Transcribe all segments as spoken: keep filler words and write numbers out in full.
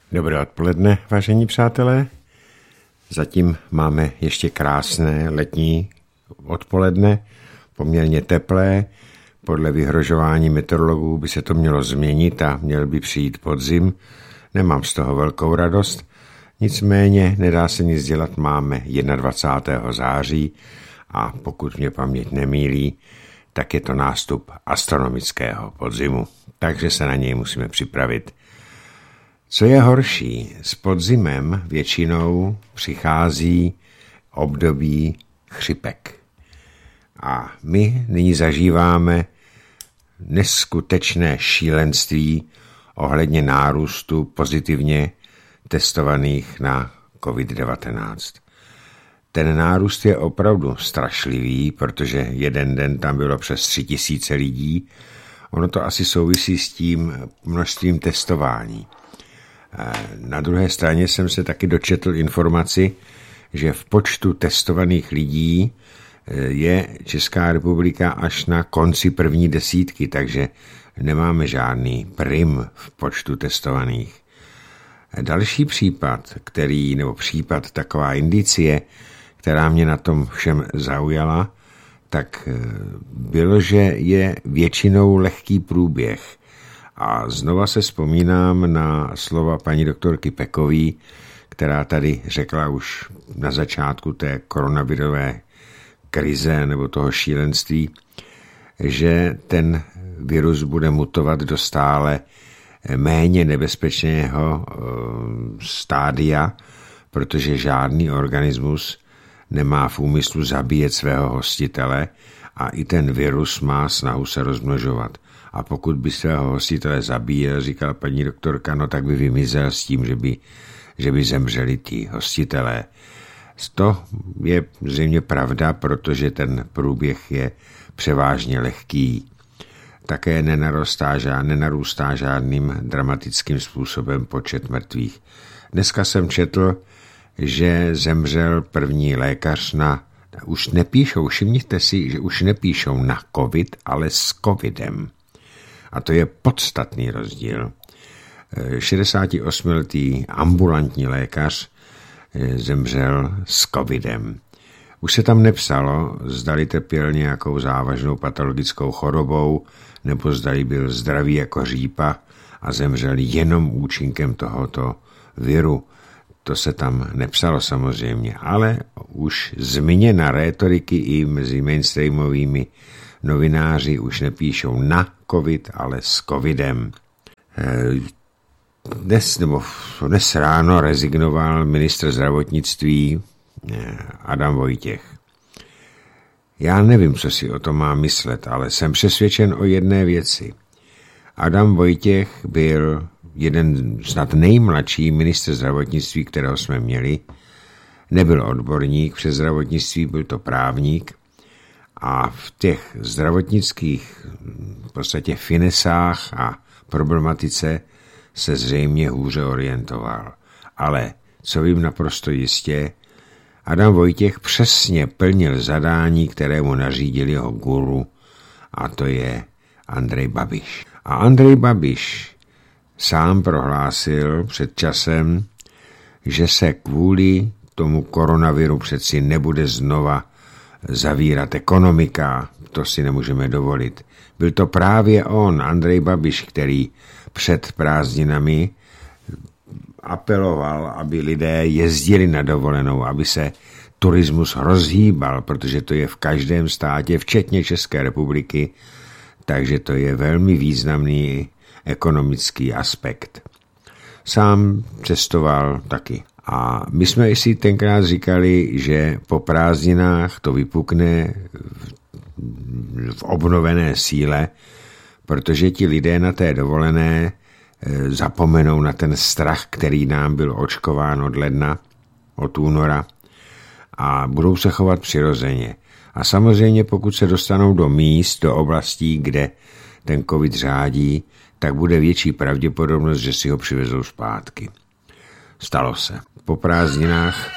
Dobré odpoledne, vážení přátelé. Zatím máme ještě krásné letní odpoledne, poměrně teplé. Podle vyhrožování meteorologů by se to mělo změnit a měl by přijít podzim. Nemám z toho velkou radost, nicméně nedá se nic dělat, máme dvacátého prvního září a pokud mě paměť nemýlí, tak je to nástup astronomického podzimu, takže se na něj musíme připravit. Co je horší, s podzimem většinou přichází období chřipek. A my nyní zažíváme neskutečné šílenství ohledně nárůstu pozitivně testovaných na covid devatenáct. Ten nárůst je opravdu strašlivý, protože jeden den tam bylo přes tři tisíce lidí. Ono to asi souvisí s tím množstvím testování. Na druhé straně jsem se taky dočetl informaci, že v počtu testovaných lidí je Česká republika až na konci první desítky, takže nemáme žádný prim v počtu testovaných. Další případ, který, nebo případ, taková indicie, která mě na tom všem zaujala, tak bylo, že je většinou lehký průběh. A znova se vzpomínám na slova paní doktorky Pekové, která tady řekla už na začátku té koronavirové krize nebo toho šílenství, že ten virus bude mutovat do stále méně nebezpečného stádia, protože žádný organismus nemá v úmyslu zabíjet svého hostitele a i ten virus má snahu se rozmnožovat. A pokud by svého hostitele zabíjel, říkala paní doktorka, no tak by vymizel s tím, že by, že by zemřeli ti hostitelé. To je zřejmě pravda, protože ten průběh je převážně lehký. Také nenarůstá, nenarůstá žádným dramatickým způsobem počet mrtvých. Dneska jsem četl, že zemřel první lékař na, už nepíšou, všimněte si, že už nepíšou na covid, ale s covidem. A to je podstatný rozdíl. šedesátiosmiletý ambulantní lékař zemřel s covidem. Už se tam nepsalo, zdali trpěl nějakou závažnou patologickou chorobou, nebo zdali byl zdravý jako řípa a zemřel jenom účinkem tohoto viru. To se tam nepsalo samozřejmě, ale už změna rétoriky i mezi mainstreamovými novináři už nepíšou na covid, ale s covidem. Dnes, nebo dnes ráno rezignoval ministr zdravotnictví Adam Vojtěch. Já nevím, co si o tom mám myslet, ale jsem přesvědčen o jedné věci. Adam Vojtěch byl jeden snad nejmladší ministr zdravotnictví, kterého jsme měli. Nebyl odborník přes zdravotnictví, byl to právník. A v těch zdravotnických v podstatě finesách a problematice se zřejmě hůře orientoval. Ale co vím naprosto jistě, Adam Vojtěch přesně plnil zadání, které mu nařídil jeho guru, a to je Andrej Babiš. A Andrej Babiš sám prohlásil před časem, že se kvůli tomu koronaviru přeci nebude znova zavírat ekonomika, to si nemůžeme dovolit. Byl to právě on, Andrej Babiš, který před prázdninami apeloval, aby lidé jezdili na dovolenou, aby se turismus rozhýbal, protože to je v každém státě, včetně České republiky, takže to je velmi významný ekonomický aspekt. Sám cestoval taky. A my jsme si tenkrát říkali, že po prázdninách to vypukne v obnovené síle, protože ti lidé na té dovolené zapomenou na ten strach, který nám byl očkován od ledna, od února, a budou se chovat přirozeně. A samozřejmě pokud se dostanou do míst, do oblastí, kde ten covid řádí, tak bude větší pravděpodobnost, že si ho přivezou zpátky. Stalo se. Po prázdninách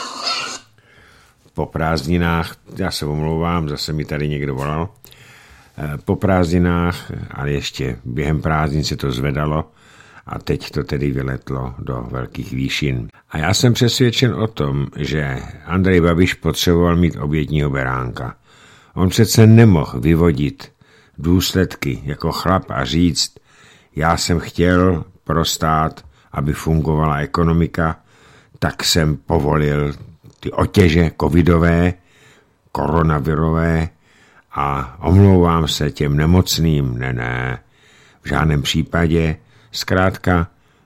po prázdninách, já se omlouvám, zase mi tady někdo volal, Po prázdninách, ale ještě během prázdnin se to zvedalo a teď to tedy vyletlo do velkých výšin. A já jsem přesvědčen o tom, že Andrej Babiš potřeboval mít obětního beránka. On přece nemohl vyvodit důsledky jako chlap a říct, já jsem chtěl pro stát, aby fungovala ekonomika, tak jsem povolil ty otěže covidové, koronavirové a omlouvám se těm nemocným. Ne, ne, v žádném případě. Zkrátka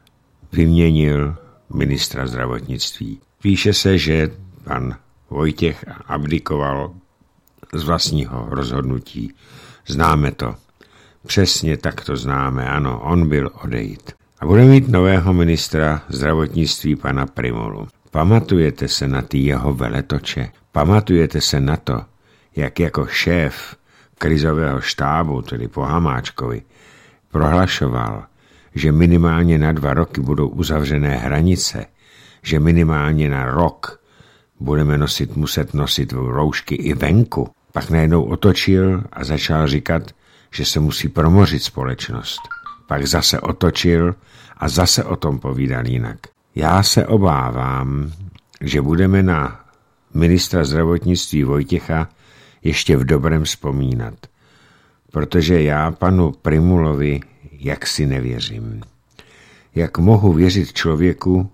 vyměnil ministra zdravotnictví. Píše se, že pan Vojtěch abdikoval z vlastního rozhodnutí. Známe to. Přesně tak to známe. Ano, on byl odejít. A bude mít nového ministra zdravotnictví pana Prymulu. Pamatujete se na ty jeho veletoče? Pamatujete se na to, jak jako šéf krizového štábu, tedy po Hamáčkovi, prohlašoval, že minimálně na dva roky budou uzavřené hranice, že minimálně na rok budeme nosit, muset nosit roušky i venku. Pak najednou otočil a začal říkat, že se musí promořit společnost. Pak zase otočil a zase o tom povídal jinak. Já se obávám, že budeme na ministra zdravotnictví Vojtěcha ještě v dobrém vzpomínat, protože já panu Prymulovi jaksi nevěřím. Jak mohu věřit člověku,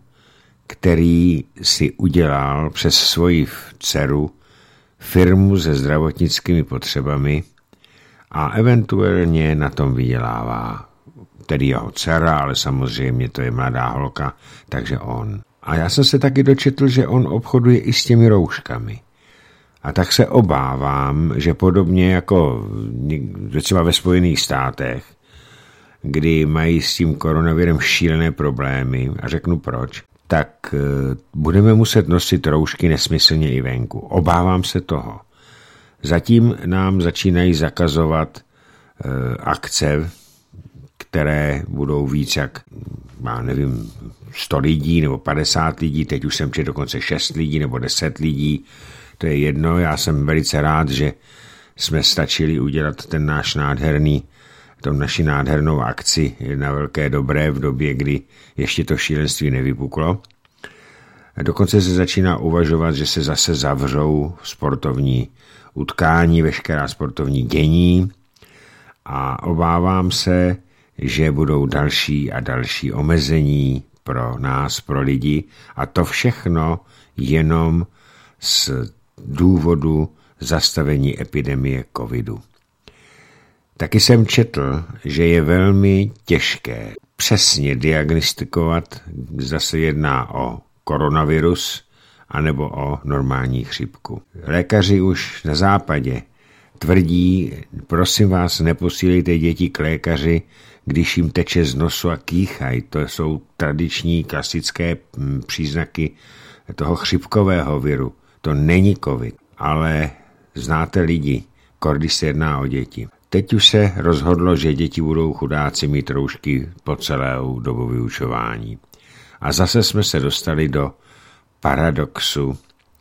který si udělal přes svoji dceru firmu se zdravotnickými potřebami a eventuálně na tom vydělává. Tedy jeho dcera, ale samozřejmě to je mladá holka, takže on. A já jsem se taky dočetl, že on obchoduje i s těmi rouškami. A tak se obávám, že podobně jako třeba ve Spojených státech, kdy mají s tím koronavirem šílené problémy, a řeknu proč, tak budeme muset nosit roušky nesmyslně i venku. Obávám se toho. Zatím nám začínají zakazovat e, akce, které budou víc jak, já nevím, sto lidí nebo padesát lidí, teď už jsem četl dokonce šest lidí nebo deset lidí, to je jedno, já jsem velice rád, že jsme stačili udělat ten náš nádherný, tu naši nádhernou akci na Velké Dobré v době, kdy ještě to šílenství nevypuklo. Dokonce se začíná uvažovat, že se zase zavřou sportovní utkání, veškerá sportovní dění a obávám se, že budou další a další omezení pro nás, pro lidi a to všechno jenom z důvodu zastavení epidemie covidu. Taky jsem četl, že je velmi těžké přesně diagnostikovat, zda se jedná o koronavirus anebo o normální chřipku. Lékaři už na západě tvrdí, prosím vás, neposílejte děti k lékaři, když jim teče z nosu a kýchají. To jsou tradiční klasické příznaky toho chřipkového viru. To není covid, ale znáte lidi, když se jedná o děti. Teď už se rozhodlo, že děti budou chudáci mít roušky po celou dobu vyučování. A zase jsme se dostali do paradoxu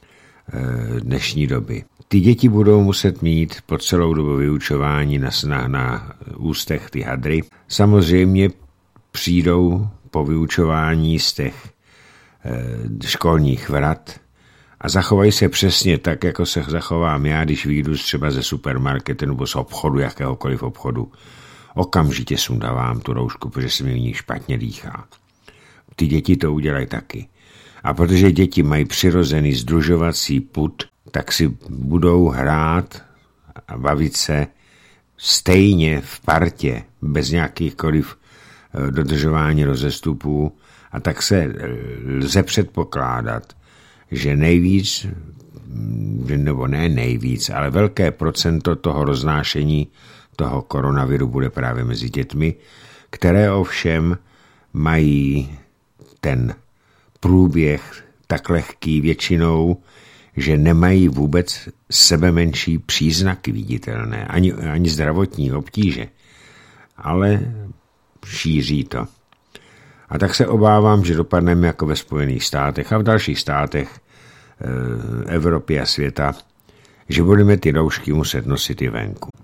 e, dnešní doby. Ty děti budou muset mít po celou dobu vyučování na, na, na ústech ty hadry. Samozřejmě přijdou po vyučování z těch e, školních vrat a zachovají se přesně tak, jako se zachovám já, když vyjdu třeba ze supermarketu nebo z obchodu, jakéhokoliv obchodu. Okamžitě sundávám tu roušku, protože se mi v ní špatně dýchá. Ty děti to udělají taky. A protože děti mají přirozený združovací pud, tak si budou hrát a bavit se stejně v partě, bez nějakýchkoliv dodržování rozestupů. A tak se lze předpokládat, že nejvíc, nebo ne nejvíc, ale velké procento toho roznášení toho koronaviru bude právě mezi dětmi, které ovšem mají ten průběh tak lehký většinou, že nemají vůbec sebemenší příznaky viditelné, ani, ani zdravotní obtíže, ale šíří to. A tak se obávám, že dopadneme jako ve Spojených státech a v dalších státech e, Evropy a světa, že budeme ty roušky muset nosit i venku.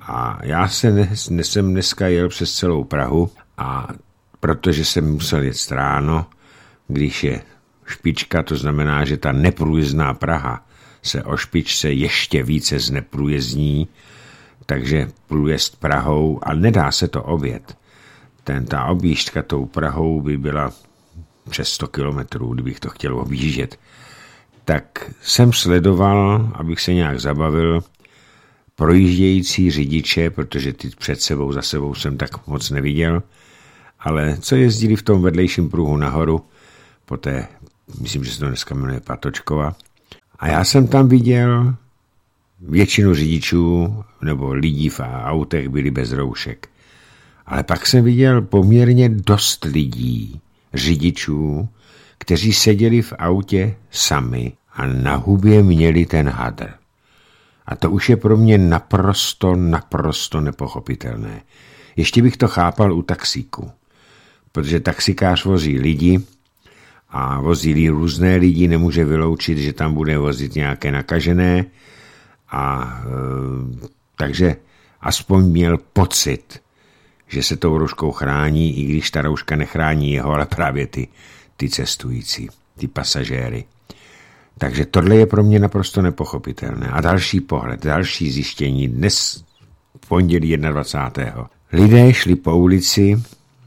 A já se ne, ne, jsem dneska jel přes celou Prahu a protože jsem musel jet ráno, když je špička, to znamená, že ta neprůjezdná Praha se o špičce ještě více zneprůjezdní, takže průjezd Prahou, a nedá se to objet. Ten, ta objížďka tou Prahou by byla přes sto kilometrů, kdybych to chtěl objíždět. Tak jsem sledoval, abych se nějak zabavil, projíždějící řidiče, protože ty před sebou, za sebou jsem tak moc neviděl, ale co jezdili v tom vedlejším pruhu nahoru, poté, myslím, že se to dneska jmenuje Patočkova, a já jsem tam viděl většinu řidičů nebo lidí v autech byli bez roušek. Ale pak jsem viděl poměrně dost lidí, řidičů, kteří seděli v autě sami a na hubě měli ten hadr. A to už je pro mě naprosto, naprosto nepochopitelné. Ještě bych to chápal u taxíku, protože taxikář vozí lidi a vozí různé lidi, nemůže vyloučit, že tam bude vozit nějaké nakažené, a e, takže aspoň měl pocit, že se tou rouškou chrání, i když ta rouška nechrání jeho, ale právě ty, ty cestující, ty pasažéry. Takže tohle je pro mě naprosto nepochopitelné. A další pohled, další zjištění. Dnes v pondělí dvacátého lidé šli po ulici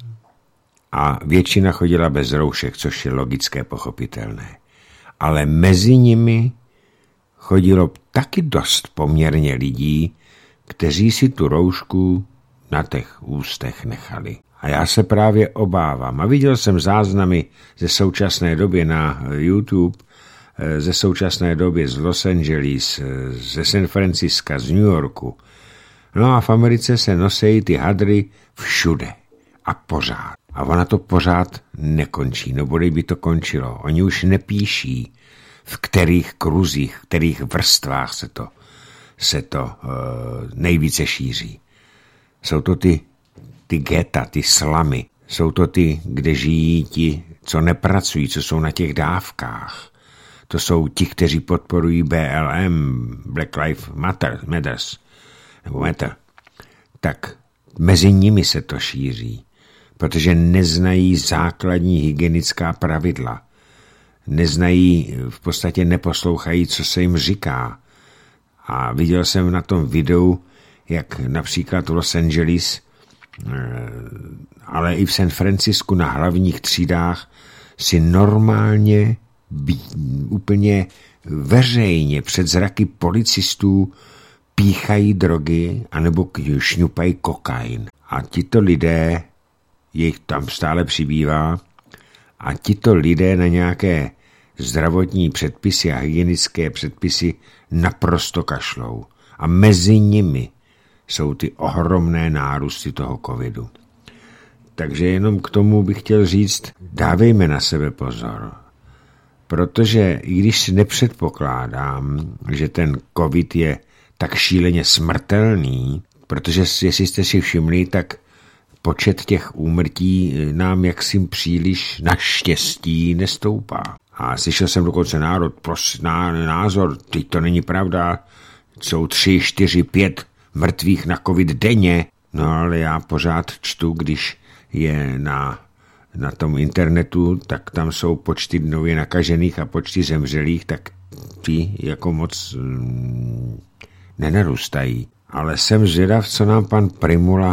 a většina chodila bez roušek, což je logické, pochopitelné. Ale mezi nimi chodilo taky dost poměrně lidí, kteří si tu roušku na těch ústech nechali. A já se právě obávám. A viděl jsem záznamy ze současné doby na YouTube, ze současné doby z Los Angeles, ze San Francisca, z New Yorku. No a v Americe se nosejí ty hadry všude. A pořád. A ona to pořád nekončí. No bodej by to končilo. Oni už nepíší, v kterých kruzích, v kterých vrstvách se to, se to uh, nejvíce šíří. Jsou to ty, ty geta, ty slamy. Jsou to ty, kde žijí ti, co nepracují, co jsou na těch dávkách. To jsou ti, kteří podporují B L M, Black Lives Matter, Matters, nebo Matter. Tak mezi nimi se to šíří, protože neznají základní hygienická pravidla. Neznají, v podstatě neposlouchají, co se jim říká. A viděl jsem na tom videu, jak například v Los Angeles, ale i v San Francisku na hlavních třídách si normálně, úplně veřejně před zraky policistů píchají drogy anebo šňupají kokain. A tito lidé, jejich tam stále přibývá, a tito lidé na nějaké zdravotní předpisy a hygienické předpisy naprosto kašlou. A mezi nimi jsou ty ohromné nárůsty toho covidu. Takže jenom k tomu bych chtěl říct, dávejme na sebe pozor. Protože i když si nepředpokládám, že ten covid je tak šíleně smrtelný, protože jestli jste si všimli, tak počet těch úmrtí nám jaksi příliš naštěstí nestoupá. A slyšel jsem dokonce národ, pros, ná, názor, teď to není pravda, jsou tři, čtyři, pět mrtvých na covid denně. No ale já pořád čtu, když je na, na tom internetu, tak tam jsou počty nově nakažených a počty zemřelých, tak ty jako moc mm, nenarůstají. Ale jsem zvědav, co nám pan Prymula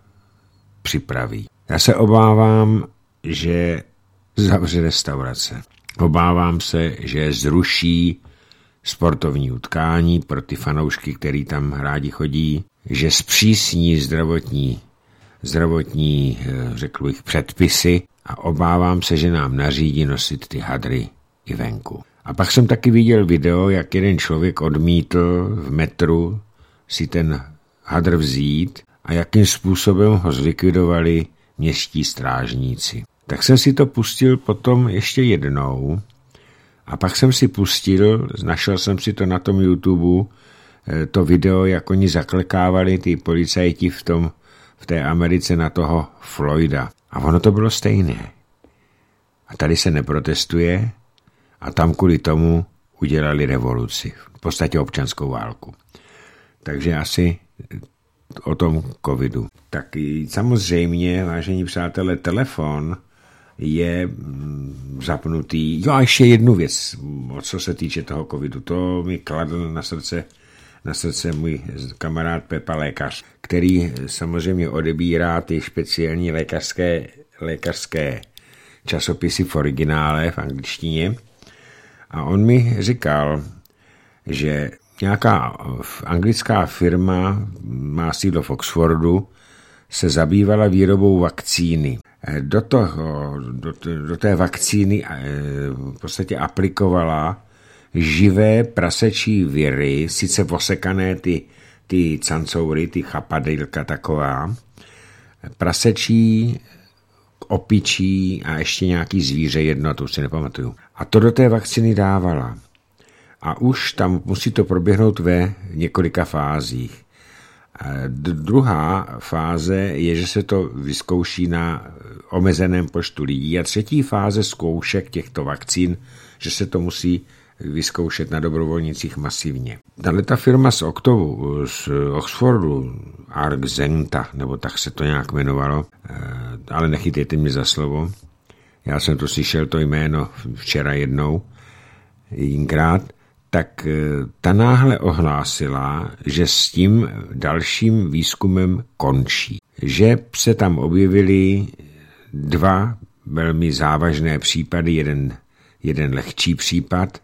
připraví. Já se obávám, že zavře restaurace. Obávám se, že zruší sportovní utkání pro ty fanoušky, který tam rádi chodí, že zpřísní zdravotní, zdravotní, řekl bych, předpisy a obávám se, že nám nařídí nosit ty hadry i venku. A pak jsem taky viděl video, jak jeden člověk odmítl v metru si ten hadr vzít a jakým způsobem ho zlikvidovali městští strážníci. Tak jsem si to pustil potom ještě jednou a pak jsem si pustil, našel jsem si to na tom YouTube, to video, jak oni zaklekávali ty policajti v, tom, v té Americe na toho Floyda. A ono to bylo stejné. A tady se neprotestuje a tam kvůli tomu udělali revoluci, v podstatě občanskou válku. Takže asi o tom covidu. Tak samozřejmě, vážení přátelé, telefon je zapnutý. Jo a ještě jednu věc, co se týče toho covidu. To mi kladl na srdce, na srdce můj kamarád Pepa lékař, který samozřejmě odebírá ty speciální lékařské, lékařské časopisy v originále, v angličtině. A on mi říkal, že nějaká anglická firma, má sídlo v Oxfordu, se zabývala výrobou vakcíny. Do, toho, do, do té vakcíny v podstatě aplikovala živé prasečí viry, sice osekané ty, ty cancoury, ty chapadilka taková, prasečí, opičí a ještě nějaký zvíře jedno, to už si nepamatuju. A to do té vakcíny dávala. A už tam musí to proběhnout ve několika fázích. D- druhá fáze je, že se to vyzkouší na omezeném počtu lidí. A třetí fáze zkoušek těchto vakcín, že se to musí vyzkoušet na dobrovolnicích masivně. Tahle ta firma z Octovu, z Oxfordu, Argenta, nebo tak se to nějak jmenovalo, ale nechytejte mě za slovo. Já jsem to slyšel, to jméno včera jednou, jinkrát, tak ta náhle ohlásila, že s tím dalším výzkumem končí. Že se tam objevily dva velmi závažné případy, jeden, jeden lehčí případ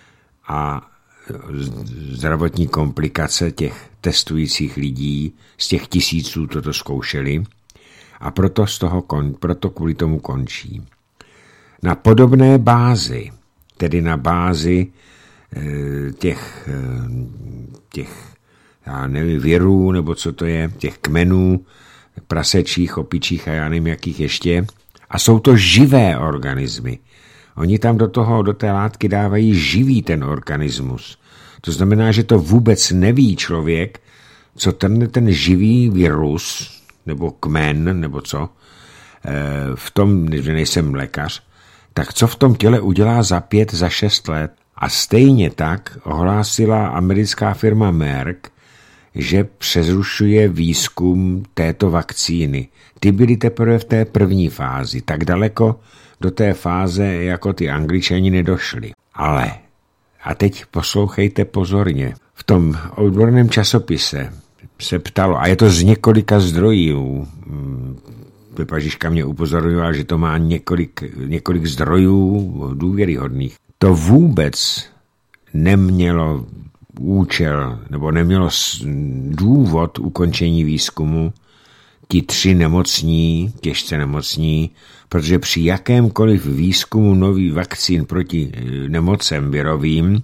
a zdravotní komplikace těch testujících lidí, z těch tisíců toto zkoušeli a proto, z toho kon, proto kvůli tomu končí. Na podobné bázi, tedy na bázi těch, těch já nevím, virů, nebo co to je, těch kmenů, prasečích, opičích a já nevím, jakých ještě. A jsou to živé organismy. Oni tam do toho, do té látky dávají živý ten organismus. To znamená, že to vůbec neví člověk, co ten, ten živý virus, nebo kmen, nebo co, v tom, že nejsem lékař, tak co v tom těle udělá za pět, za šest let. A stejně tak ohlásila americká firma Merck, že přerušuje výzkum této vakcíny. Ty byly teprve v té první fázi, tak daleko do té fáze, jako ty Angličani nedošli. Ale, a teď poslouchejte pozorně, v tom odborném časopise se ptalo, a je to z několika zdrojů, Pepa Žižka mě upozorňoval, že to má několik, několik zdrojů důvěryhodných. To vůbec nemělo účel, nebo nemělo důvod ukončení výzkumu ti tři nemocní, těžce nemocní, protože při jakémkoliv výzkumu nových vakcín proti nemocem virovým,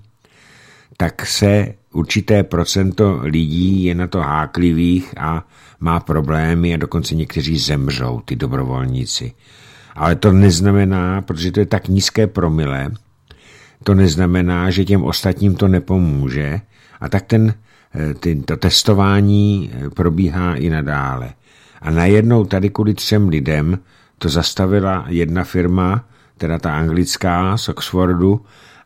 tak se určité procento lidí je na to háklivých a má problémy a dokonce někteří zemřou, ty dobrovolníci. Ale to neznamená, protože to je tak nízké promile, to neznamená, že těm ostatním to nepomůže a tak ten, ty, to testování probíhá i nadále. A najednou tady kvůli třem lidem to zastavila jedna firma, teda ta anglická z Oxfordu,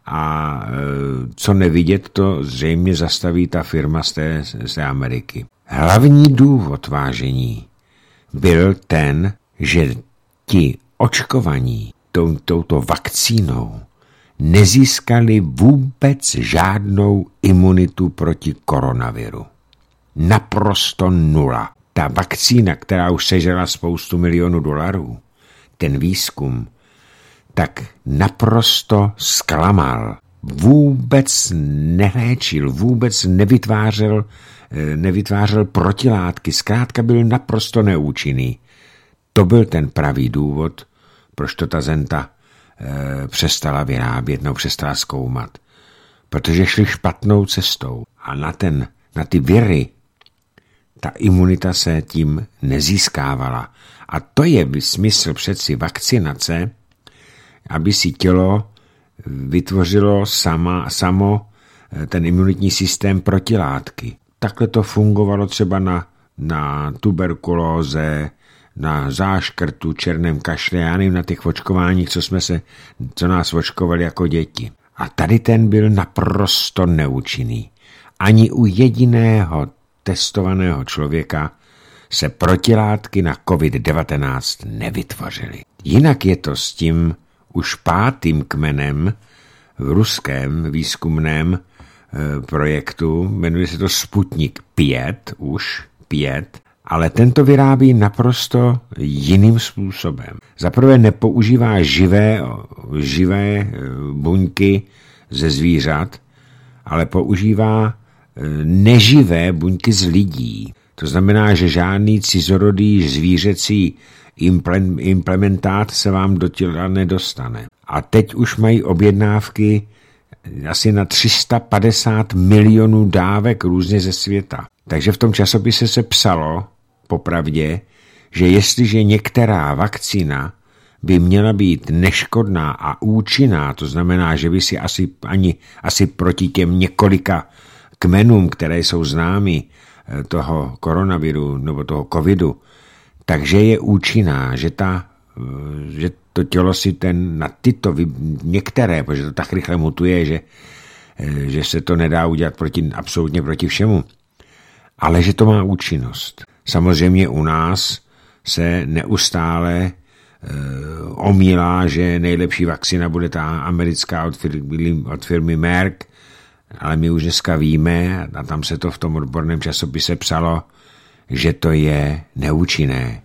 a co nevidět, to zřejmě zastaví ta firma z té, z té Ameriky. Hlavní důvod vážení byl ten, že ti očkovaní tou, touto vakcínou nezískali vůbec žádnou imunitu proti koronaviru. Naprosto nula. Ta vakcína, která už sežrala spoustu milionů dolarů, ten výzkum, tak naprosto zklamal. Vůbec neléčil, vůbec nevytvářel, nevytvářel protilátky. Zkrátka byl naprosto neúčinný. To byl ten pravý důvod, proč to ta Zenta e, přestala vyrábět, no přestala zkoumat. Protože šli špatnou cestou a na, ten, na ty viry ta imunita se tím nezískávala. A to je smysl přeci vakcinace, aby si tělo vytvořilo sama, samo ten imunitní systém protilátky. Takhle to fungovalo třeba na, na tuberkulóze, na záškrtu, černém kašle, já nevím, na těch očkováních, co, jsme se, co nás očkovali jako děti. A tady ten byl naprosto neúčinný. Ani u jediného testovaného člověka se protilátky na covid devatenáct nevytvořily. Jinak je to s tím už pátým kmenem v ruském výzkumném e, projektu, jmenuje se to Sputnik pět, už pět, ale tento vyrábí naprosto jiným způsobem. Zaprvé nepoužívá živé, živé buňky ze zvířat, ale používá neživé buňky z lidí. To znamená, že žádný cizorodý zvířecí implementát se vám do těla nedostane. A teď už mají objednávky asi na tři sta padesát milionů dávek různě ze světa. Takže v tom časopise se psalo, popravdě, že jestliže některá vakcína by měla být neškodná a účinná, to znamená, že by si asi, ani, asi proti těm několika kmenům, které jsou známy toho koronaviru nebo toho covidu, takže je účinná, že, ta, že to tělo si ten na tyto některé, protože to tak rychle mutuje, že, že se to nedá udělat proti, absolutně proti všemu, ale že to má účinnost. Samozřejmě u nás se neustále e, omílá, že nejlepší vakcína bude ta americká od firmy, od firmy Merck, ale my už dneska víme, a tam se to v tom odborném časopise psalo, že to je neúčinné.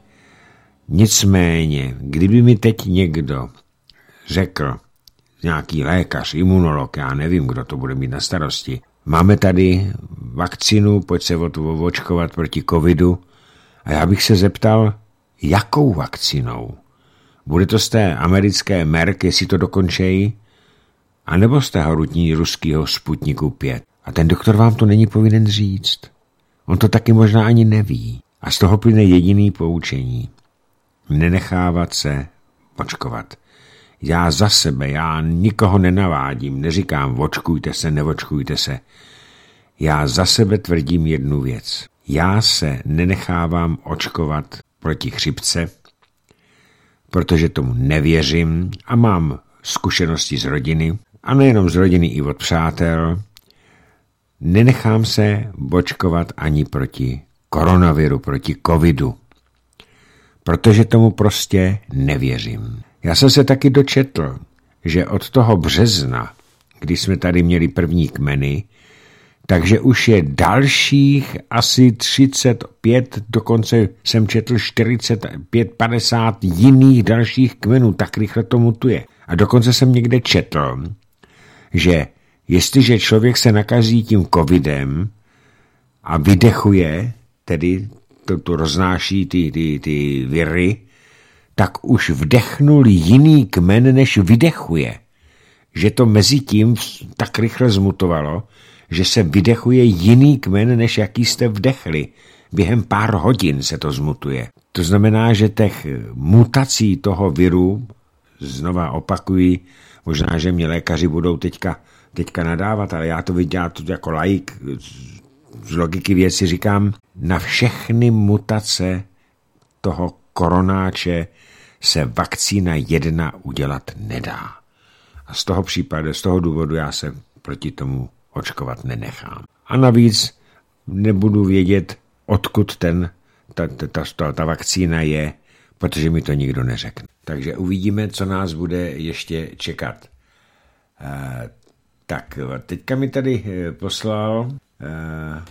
Nicméně, kdyby mi teď někdo řekl, nějaký lékař, imunolog, já nevím, kdo to bude mít na starosti, máme tady vakcínu, pojď se očkovat proti covidu, a já bych se zeptal, jakou vakcínou? Bude to z té americké Merck, jestli to dokončejí, anebo z tého rutní ruského Sputniku pět. A ten doktor vám to není povinen říct. On to taky možná ani neví. A z toho plyne jediný poučení. Nenechávat se očkovat. Já za sebe, já nikoho nenavádím, neříkám očkujte se, neočkujte se. Já za sebe tvrdím jednu věc. Já se nenechávám očkovat proti chřipce, protože tomu nevěřím a mám zkušenosti z rodiny, a nejenom z rodiny, i od přátel. Nenechám se očkovat ani proti koronaviru, proti covidu, protože tomu prostě nevěřím. Já jsem se taky dočetl, že od toho března, kdy jsme tady měli první kmeny, takže už je dalších asi třicet pět, dokonce jsem četl čtyřicet pět padesát jiných dalších kmenů, tak rychle to mutuje. A dokonce jsem někde četl, že jestliže člověk se nakazí tím covidem a vydechuje, tedy to, to roznáší ty, ty, ty viry, tak už vdechnul jiný kmen, než vydechuje. Že to mezi tím tak rychle zmutovalo, že se vydechuje jiný kmen, než jaký jste vdechli. Během pár hodin se to zmutuje. To znamená, že těch mutací toho viru, znova opakuji, možná, že mě lékaři budou teďka, teďka nadávat, ale já to vidím jako laik, z logiky věci říkám, na všechny mutace toho koronáče se vakcína jedna udělat nedá. A z toho případu, z toho důvodu já se proti tomu očkovat nenechám. A navíc nebudu vědět, odkud ten, ta, ta, ta, ta vakcína je, protože mi to nikdo neřekne. Takže uvidíme, co nás bude ještě čekat. E, tak, teďka mi tady poslal e,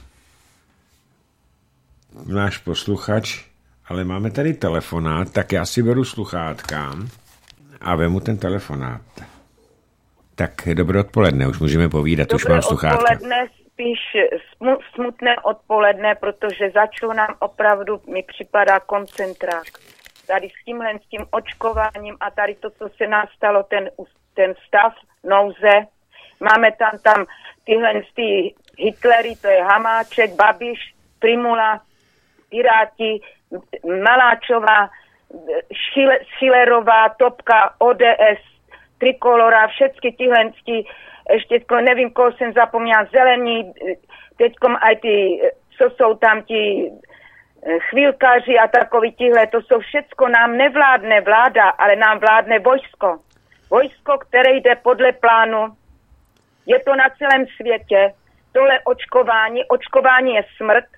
náš posluchač, ale máme tady telefonát, tak já si beru sluchátka a vemu ten telefonát. Tak dobré odpoledne, už můžeme povídat, dobré už mám sluchátka. Odpoledne, spíš smutné odpoledne, protože začalo nám opravdu, mi připadá koncentrát. Tady s tímhle, s tím očkováním a tady to, co se nás stalo, ten, ten stav nouze. Máme tam, tam tyhle ty Hitlery, to je Hamáček, Babiš, Primula, Piráti, Maláčová, Schillerová, Topka, O D S, Trikolora, všechny tyhle, ještě nevím, koho jsem zapomněla, zelení, teďkom aj ty, co jsou tam ti chvílkaři a takový tihle, to jsou všecko, nám nevládne vláda, ale nám vládne vojsko. Vojsko, které jde podle plánu, je to na celém světě, tohle očkování, očkování je smrt,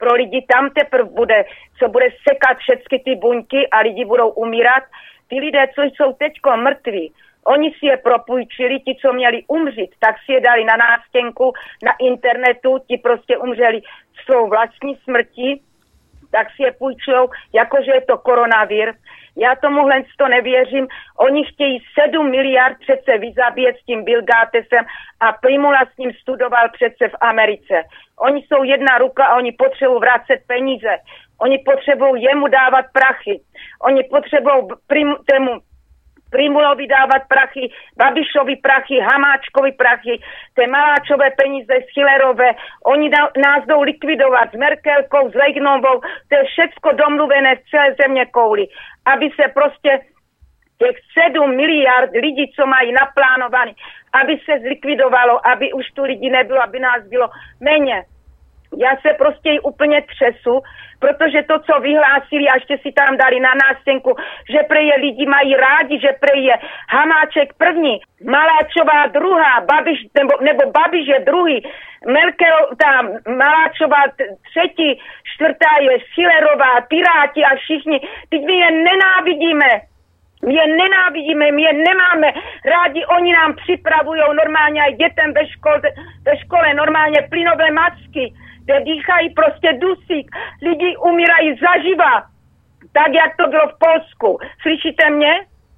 pro lidi tam teprve bude, co bude sekat všechny ty buňky a lidi budou umírat. Ty lidé, co jsou teďko mrtví, oni si je propůjčili, ti, co měli umřít, tak si je dali na nástěnku, na internetu, ti prostě umřeli svou vlastní smrti, tak si je půjčujou, jakože je to koronavir. Já tomuhle to nevěřím. Oni chtějí sedm miliard přece vyzabíjet s tím Bill Gatesem a Primula s ním studoval přece v Americe. Oni jsou jedna ruka a oni potřebují vracet peníze. Oni potřebují jemu dávat prachy. Oni potřebují prim, tému Primulovi dávat prachy, Babišovi prachy, Hamáčkovi prachy, té Maláčové peníze, Schillerové, oni nás jdou likvidovat s Merkelkou, s Legnovou, to je všecko domluvené v celé země kouli, aby se prostě těch sedm miliard lidí, co mají naplánovaný, aby se zlikvidovalo, aby už tu lidi nebylo, aby nás bylo méně. Já se prostě úplně třesu, protože to, co vyhlásili a ještě si tam dali na nástěnku, že prej je lidi mají rádi, že prej je Hamáček první, Maláčová druhá, Babiš, nebo, nebo Babiš je druhý, Merkel, ta Maláčová třetí, čtvrtá je Schillerová, Piráti a všichni. Teď my je nenávidíme. My je nenávidíme, my je nemáme rádi, oni nám připravují normálně i dětem ve škole, ve škole normálně plynové macky, kde dýchají prostě dusík, lidi umírají zaživa, tak jak to bylo v Polsku. Slyšíte mě?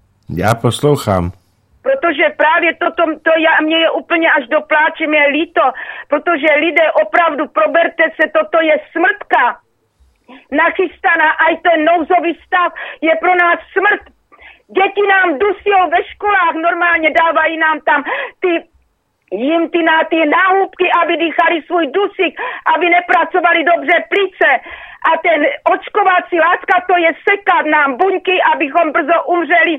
Já poslouchám. Protože právě toto, to já, mě je úplně až do pláče, mě je líto, protože lidé opravdu, proberte se, toto je smrtka nachystaná, a i ten nouzový stav je pro nás smrt. Děti nám dusijou ve školách, normálně dávají nám tam ty, jim ty, na, ty náhubky, aby dýchali svůj dusík, aby nepracovali dobře plíce. A ten očkovací látka, to je sekat nám buňky, abychom brzo umřeli.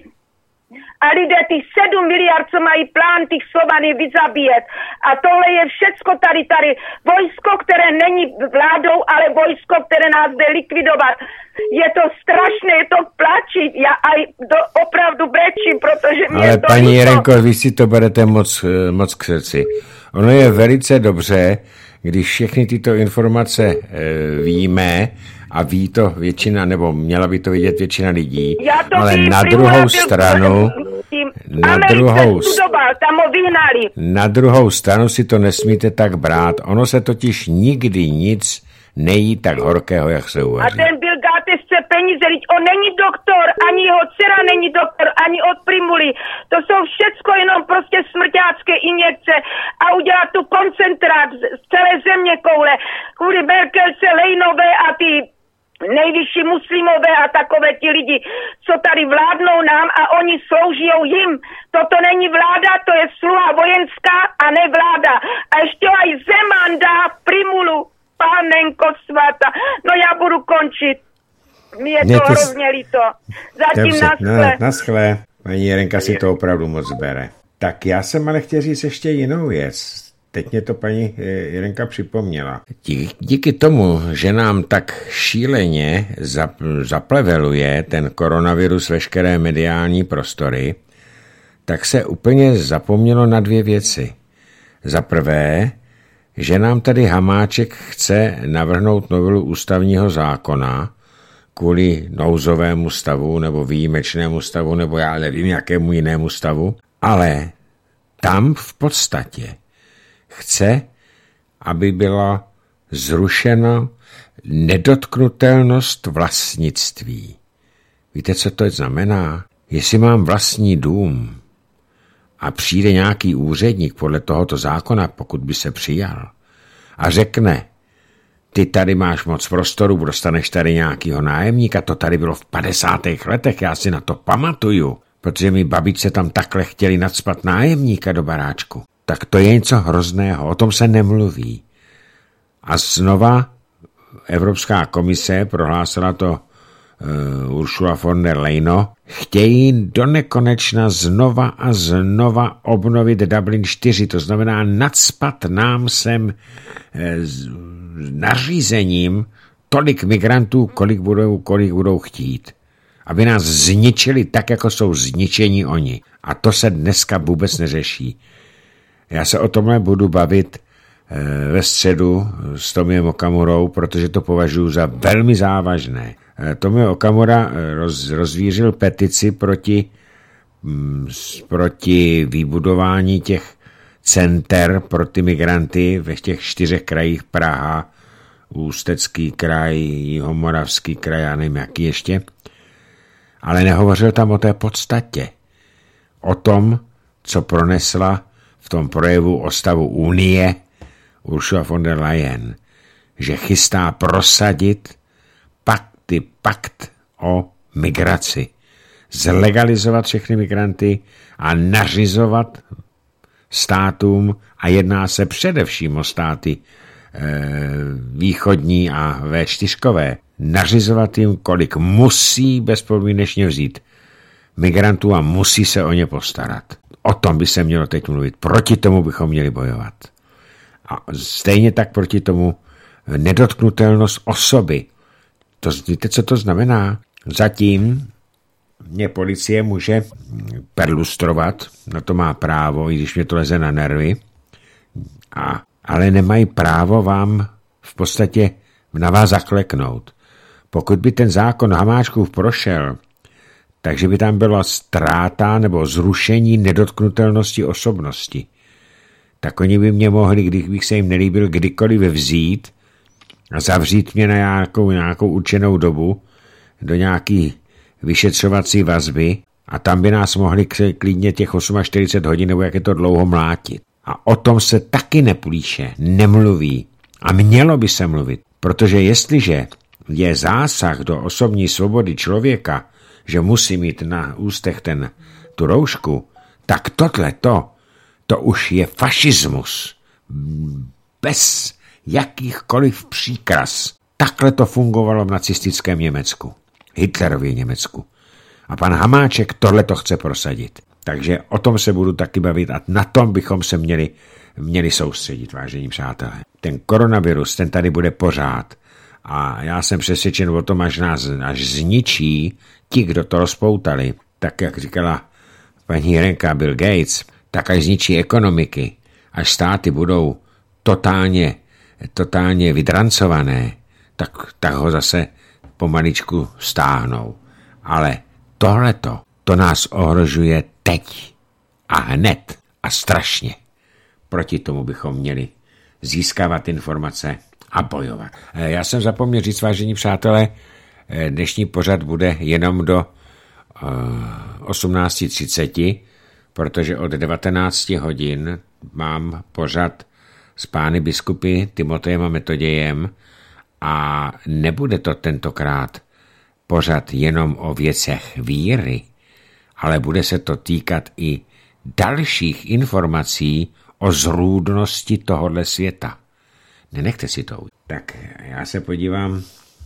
A lidé, těch sedm miliard, co mají plán, těch Slovany vyzabíjet. A tohle je všecko tady, tady. Vojsko, které není vládou, ale vojsko, které nás jde likvidovat. Je to strašné, je to plačit. Já aj do, opravdu brečím, protože mě ale to paní líto. Jerenko, vy si to berete moc, moc k srdci. Ono je velice dobře, když všechny tyto informace e, víme, a ví to většina, nebo měla by to vidět většina lidí, ale na druhou stranu, na druhou, studoval, tam ho vyhnali. na druhou stranu si to nesmíte tak brát. Ono se totiž nikdy nic nejí tak horkého, jak se uvaří. A ten Bill Gates chce peníze, on není doktor, ani jeho dcera není doktor, ani od Primuly. To jsou všecko jenom prostě smrťácké injekce a udělat tu koncentrát z celé země koule. Kvůli Merkelce, Lejnové a ty nejvyšší muslimové a takové ti lidi, co tady vládnou nám a oni slouží jim. Toto není vláda, to je sluha vojenská a ne vláda. A ještě aj Zeman dá Primulu, Pánenko svatá. No já budu končit. Mi je to hrozně líto. Zatím naschle. No, naschle. Paní Jerenka si to opravdu moc bere. Tak já jsem ale chtěl říct ještě jinou věc. Teď mě to paní Jerenka připomněla. Díky, díky tomu, že nám tak šíleně zapleveluje ten koronavirus veškeré mediální prostory, tak se úplně zapomnělo na dvě věci. Za prvé, že nám tady Hamáček chce navrhnout novelu ústavního zákona kvůli nouzovému stavu nebo výjimečnému stavu, nebo já nevím, jakému jinému stavu, ale tam v podstatě chce, aby byla zrušena nedotknutelnost vlastnictví. Víte, co to znamená? Jestli mám vlastní dům a přijde nějaký úředník podle tohoto zákona, pokud by se přijal, a řekne, ty tady máš moc prostoru, dostaneš tady nějakýho nájemníka, to tady bylo v padesátých letech, já si na to pamatuju, protože mi babičce tam takhle chtěli nacpat nájemníka do baráčku. Tak to je něco hrozného, o tom se nemluví. A znova Evropská komise, prohlásila to uh, Ursula von der Leyen, chtějí do nekonečna znova a znova obnovit Dublin čtyři, to znamená nacpat nám sem eh, nařízením tolik migrantů, kolik budou, kolik budou chtít. Aby nás zničili tak, jako jsou zničeni oni. A to se dneska vůbec neřeší. Já se o tomhle budu bavit ve středu s Tomiem Okamurou, protože to považuji za velmi závažné. Tomio Okamura roz, rozvířil petici proti, proti vybudování těch center pro ty migranty ve těch čtyřech krajích Praha, Ústecký kraj, Jihomoravský kraj, já nevím jaký ještě, ale nehovořil tam o té podstatě. O tom, co pronesla v tom projevu o stavu Unie Ursula von der Leyen, že chystá prosadit pakty, pakt o migraci, zlegalizovat všechny migranty a nařizovat státům, a jedná se především o státy e, východní a vé čtyřkové, nařizovat jim, kolik musí bezpodmínečně vzít migrantů a musí se o ně postarat. O tom by se mělo teď mluvit. Proti tomu bychom měli bojovat. A stejně tak proti tomu nedotknutelnost osoby. To, víte, co to znamená? Zatím mě policie může perlustrovat, na to má právo, i když mě to leze na nervy, a, ale nemají právo vám v podstatě na vás zakleknout. Pokud by ten zákon Hamáčkův prošel, takže by tam byla ztráta nebo zrušení nedotknutelnosti osobnosti. Tak oni by mě mohli, když bych se jim nelíbil, kdykoliv vzít a zavřít mě na nějakou, nějakou určenou dobu do nějaký vyšetřovací vazby a tam by nás mohli klidně těch čtyřicet osm hodin, nebo jak je to dlouho, mlátit. A o tom se taky nepíše, nemluví. A mělo by se mluvit, protože jestliže je zásah do osobní svobody člověka, že musí mít na ústech ten, tu roušku, tak tohleto, to už je fašismus. Bez jakýchkoliv příkras. Takhle to fungovalo v nacistickém Německu. Hitlerově Německu. A pan Hamáček tohleto chce prosadit. Takže o tom se budu taky bavit a na tom bychom se měli, měli soustředit, vážení přátelé. Ten koronavirus, ten tady bude pořád. A já jsem přesvědčen o tom, až nás až zničí ti, kdo to rozpoutali, tak jak říkala paní Jirenka Bill Gates, tak až zničí ekonomiky, až státy budou totálně, totálně vydrancované, tak, tak ho zase pomaličku stáhnou. Ale tohleto, to nás ohrožuje teď a hned a strašně. Proti tomu bychom měli získávat informace a bojovat. Já jsem zapomněl říct, vážení přátelé, dnešní pořad bude jenom do osmnáct třicet, protože od devatenáct hodin mám pořad s pány biskupy Timotejem a Metodějem a nebude to tentokrát pořad jenom o věcech víry, ale bude se to týkat i dalších informací o zrůdnosti tohohle světa. Nenechte si to. Tak já se podívám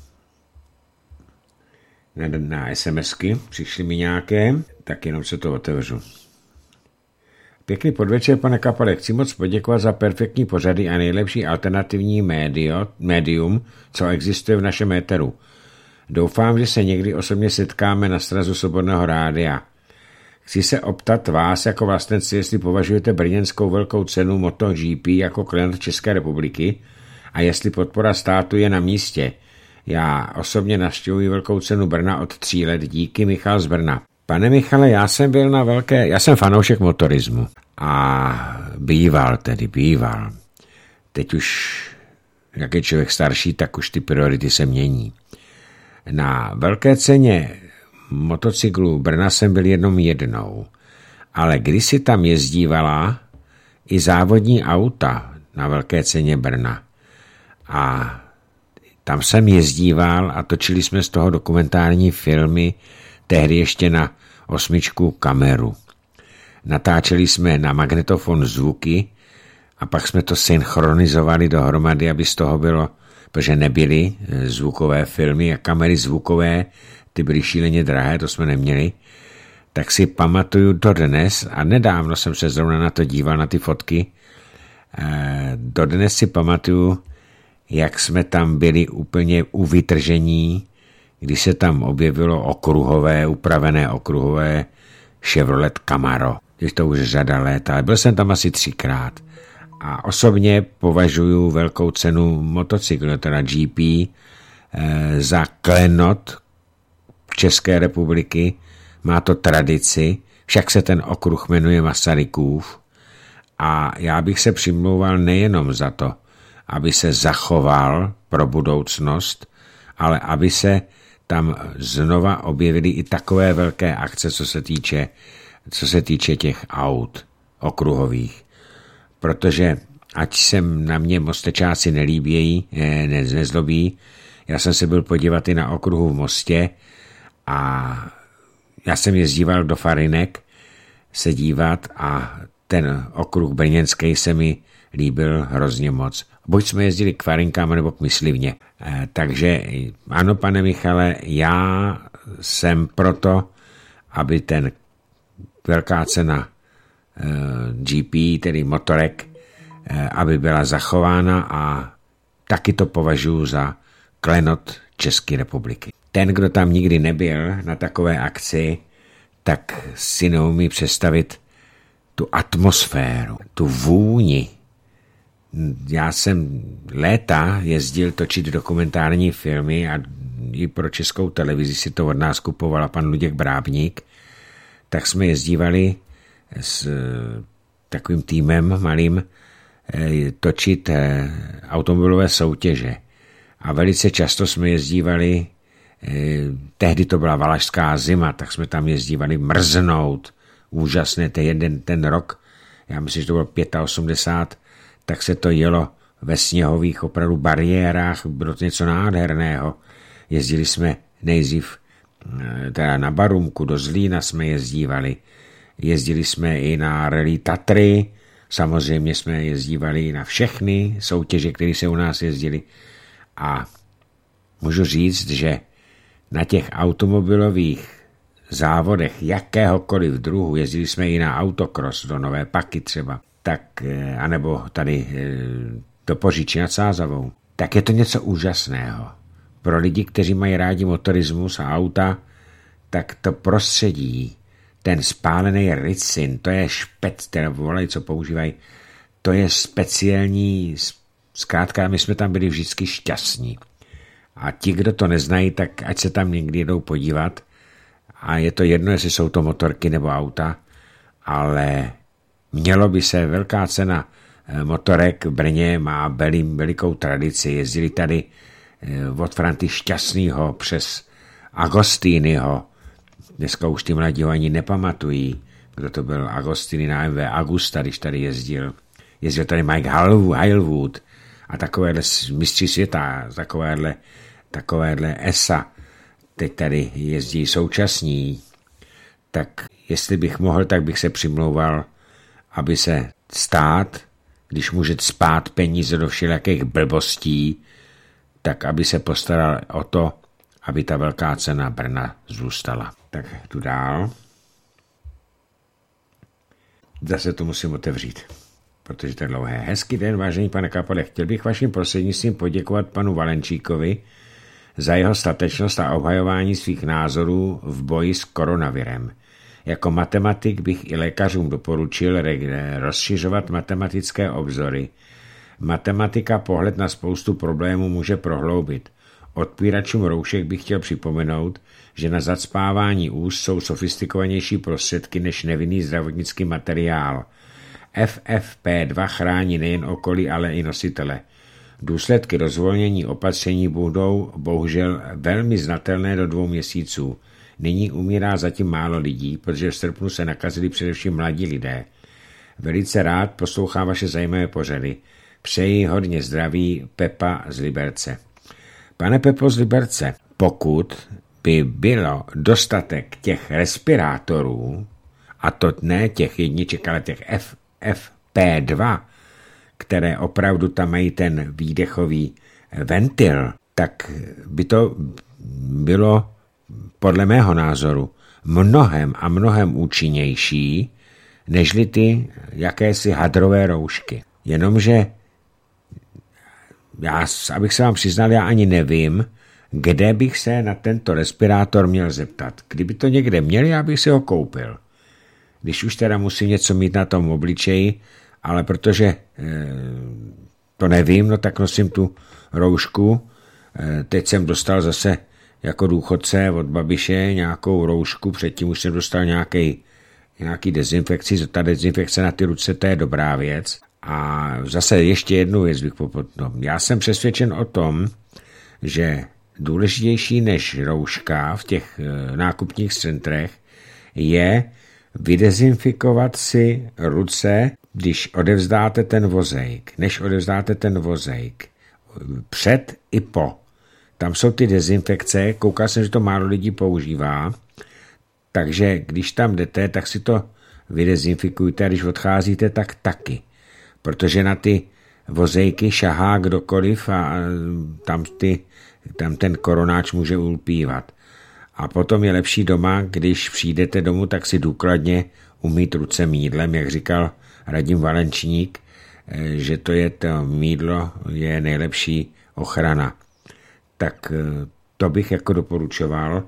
na, na SMSky, přišly mi nějaké, tak jenom se to otevřu. Pěkný podvečer, pane Kapale, chci moc poděkovat za perfektní pořady a nejlepší alternativní médio, médium, co existuje v našem éteru. Doufám, že se někdy osobně setkáme na strazu Svobodného rádia. Chci se optat vás jako vlastenci, jestli považujete brněnskou velkou cenu MotoGP jako klient České republiky a jestli podpora státu je na místě. Já osobně navštěvuji velkou cenu Brna od tří let, díky, Michal z Brna. Pane Michale, já jsem byl na velké, já jsem fanoušek motorismu a býval tedy, býval. Teď už, jak je člověk starší, tak už ty priority se mění. Na velké ceně motocyklu Brna jsem byl jenom jednou, ale kdysi tam jezdívala i závodní auta na velké ceně Brna. A tam jsem jezdíval a točili jsme z toho dokumentární filmy, tehdy ještě na osmičku kameru. Natáčeli jsme na magnetofon zvuky a pak jsme to synchronizovali dohromady, aby z toho bylo, protože nebyly zvukové filmy a kamery zvukové, ty byly šíleně drahé, to jsme neměli, tak si pamatuju dodnes, a nedávno jsem se zrovna na to díval, na ty fotky, dodnes si pamatuju, jak jsme tam byli úplně u vytržení, když se tam objevilo okruhové, upravené okruhové Chevrolet Camaro. Když to už řada let, ale byl jsem tam asi třikrát. A osobně považuji velkou cenu motocyklu, teda G P, za klenot České republiky. Má to tradici, však se ten okruh jmenuje Masarykův. A já bych se přimlouval nejenom za to, aby se zachoval pro budoucnost, ale aby se tam znova objevily i takové velké akce, co se týče, co se týče těch aut okruhových. Protože ať se na mě Mostečáci nelíbějí, ne, ne, nezlobí, já jsem se byl podívat i na okruhu v Mostě a já jsem jezdíval do Farinek se dívat a ten okruh brněnský se mi líbil hrozně moc. Buď jsme jezdili k Farinkám, nebo k Myslivně. E, takže ano, pane Michale, já jsem proto, aby ten velká cena e, G P, tedy motorek, e, aby byla zachována a taky to považuji za klenot České republiky. Ten, kdo tam nikdy nebyl na takové akci, tak si neumí představit tu atmosféru, tu vůni. Já jsem léta jezdil točit dokumentární filmy a i pro Českou televizi si to od nás kupovala pan Luděk Brábník, tak jsme jezdívali s takovým týmem malým točit automobilové soutěže. A velice často jsme jezdívali, tehdy to byla valašská zima, tak jsme tam jezdívali mrznout. Úžasné, ten jeden ten rok, já myslím, že to bylo osmdesát pět, tak se to jelo ve sněhových opravdu bariérách, bylo to něco nádherného. Jezdili jsme nejdřív teda na Barumku, do Zlína jsme jezdívali, jezdili jsme i na rally Tatry, samozřejmě jsme jezdívali i na všechny soutěže, které se u nás jezdily. A můžu říct, že na těch automobilových závodech jakéhokoliv druhu, jezdili jsme i na autocross do Nové Paky třeba, tak, anebo tady do Poříčí nad Sázavou, tak je to něco úžasného. Pro lidi, kteří mají rádi motorismus a auta, tak to prostředí, ten spálený ricin, to je špec, teda volají, co používají, to je speciální, zkrátka my jsme tam byli vždycky šťastní. A ti, kdo to neznají, tak ať se tam někdy jdou podívat, a je to jedno, jestli jsou to motorky nebo auta, ale mělo by se, velká cena motorek v Brně má belým, velikou tradici. Jezdili tady od Franty Šťastnýho přes Agostýnyho. Dneska už ty mladí ho ani nepamatují, kdo to byl Agostýny na M V Agusta, když tady jezdil. Jezdil tady Mike Hailwood a takovéhle mistři světa, takovéhle, takovéhle Esa. Teď tady jezdí současní, tak jestli bych mohl, tak bych se přimlouval, aby se stát, když může spát peníze do všelijakých blbostí, tak aby se postaral o to, aby ta velká cena Brna zůstala. Tak tu dál. Zase to musím otevřít, protože to je dlouhé. Hezký den, vážený pane Kapole. Chtěl bych vaším prostřednictvím poděkovat panu Valenčíkovi za jeho statečnost a obhajování svých názorů v boji s koronavirem. Jako matematik bych i lékařům doporučil rozšiřovat matematické obzory. Matematika pohled na spoustu problémů může prohloubit. Odpíračům roušek bych chtěl připomenout, že na zacpávání úst jsou sofistikovanější prostředky než nevinný zdravotnický materiál. F F P dva chrání nejen okolí, ale i nositele. Důsledky rozvolnění opatření budou bohužel velmi znatelné do dvou měsíců. Nyní umírá zatím málo lidí, protože v srpnu se nakazili především mladí lidé. Velice rád poslouchám vaše zajímavé pořady. Přeji hodně zdraví, Pepa z Liberce. Pane Pepo z Liberce, pokud by bylo dostatek těch respirátorů, a to ne těch jedniček, ale těch F F P dva, které opravdu tam mají ten výdechový ventil, tak by to bylo podle mého názoru mnohem a mnohem účinnější, nežli ty jakési hadrové roušky. Jenomže já, abych se vám přiznal, já ani nevím, kde bych se na tento respirátor měl zeptat. Kdyby to někde měl, já bych si ho koupil. Když už teda musím něco mít na tom obličeji ale protože e, to nevím, no tak nosím tu roušku. E, teď jsem dostal zase jako důchodce od babiše nějakou roušku, předtím už jsem dostal nějaký, nějaký dezinfekci, ta dezinfekce na ty ruce, to je dobrá věc. A zase ještě jednu věc bych popotnul. Já jsem přesvědčen o tom, že důležitější než rouška v těch nákupních centrech je vydezinfikovat si ruce, když odevzdáte ten vozejk, než odevzdáte ten vozejk. Před i po. Tam jsou ty dezinfekce, koukal jsem, že to málo lidí používá, takže když tam jdete, tak si to vydezinfikujte a když odcházíte, tak taky. Protože na ty vozejky šahá kdokoliv a tam, ty, tam ten koronáč může ulpívat. A potom je lepší doma, když přijdete domů, tak si důkladně umýt ruce mýdlem, jak říkal Radim Valenčník, že to je to mýdlo, je nejlepší ochrana. Tak to bych jako doporučoval.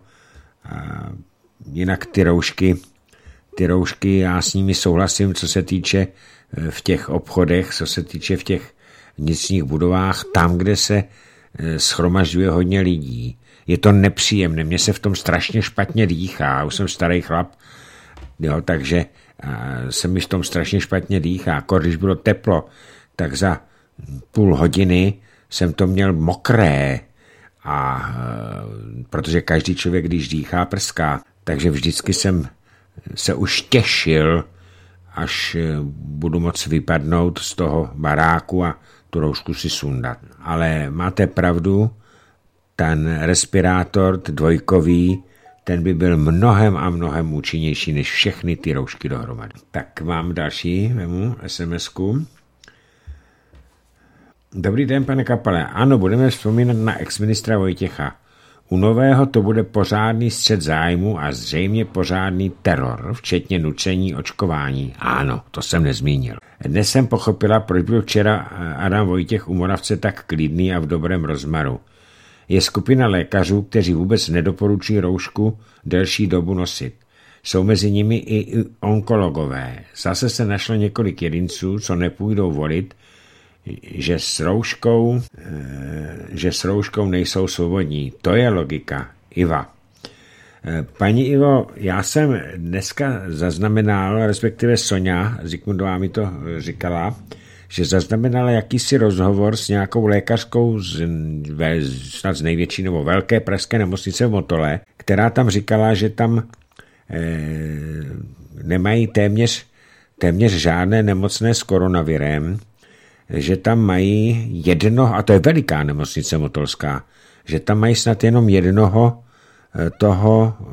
Jinak ty roušky, ty roušky, já s nimi souhlasím, co se týče v těch obchodech, co se týče v těch vnitřních budovách, tam, kde se shromažďuje hodně lidí. Je to nepříjemné, mně se v tom strašně špatně dýchá, už jsem starý chlap, jo, takže se mi v tom strašně špatně dýchá. Jako když bylo teplo, tak za půl hodiny jsem to měl mokré, a protože každý člověk, když dýchá, prská, takže vždycky jsem se už těšil, až budu moct vypadnout z toho baráku a tu roušku si sundat. Ale máte pravdu, ten respirátor dvojkový, ten by byl mnohem a mnohem účinnější než všechny ty roušky dohromady. Tak mám další, vemu SMSku. Dobrý den, pane Kapale. Ano, budeme vzpomínat na exministra Vojtěcha. U nového to bude pořádný střet zájmu a zřejmě pořádný teror, včetně nucení očkování. Ano, to jsem nezmínil. Dnes jsem pochopila, proč byl včera Adam Vojtěch u Moravce tak klidný a v dobrém rozmaru. Je skupina lékařů, kteří vůbec nedoporučují roušku delší dobu nosit. Jsou mezi nimi i onkologové. Zase se našlo několik jedinců, co nepůjdou volit, že s rouškou, že s rouškou nejsou svobodní. To je logika. Iva. Paní Ivo, já jsem dneska zaznamenal, respektive Sonja Zikmundová mi to říkala, že zaznamenala jakýsi rozhovor s nějakou lékařkou z, snad z největší nebo velké pražské nemocnice v Motole, která tam říkala, že tam eh, nemají téměř, téměř žádné nemocné s koronavirem, že tam mají jedno, a to je veliká nemocnice motolská, že tam mají snad jenom jednoho toho uh,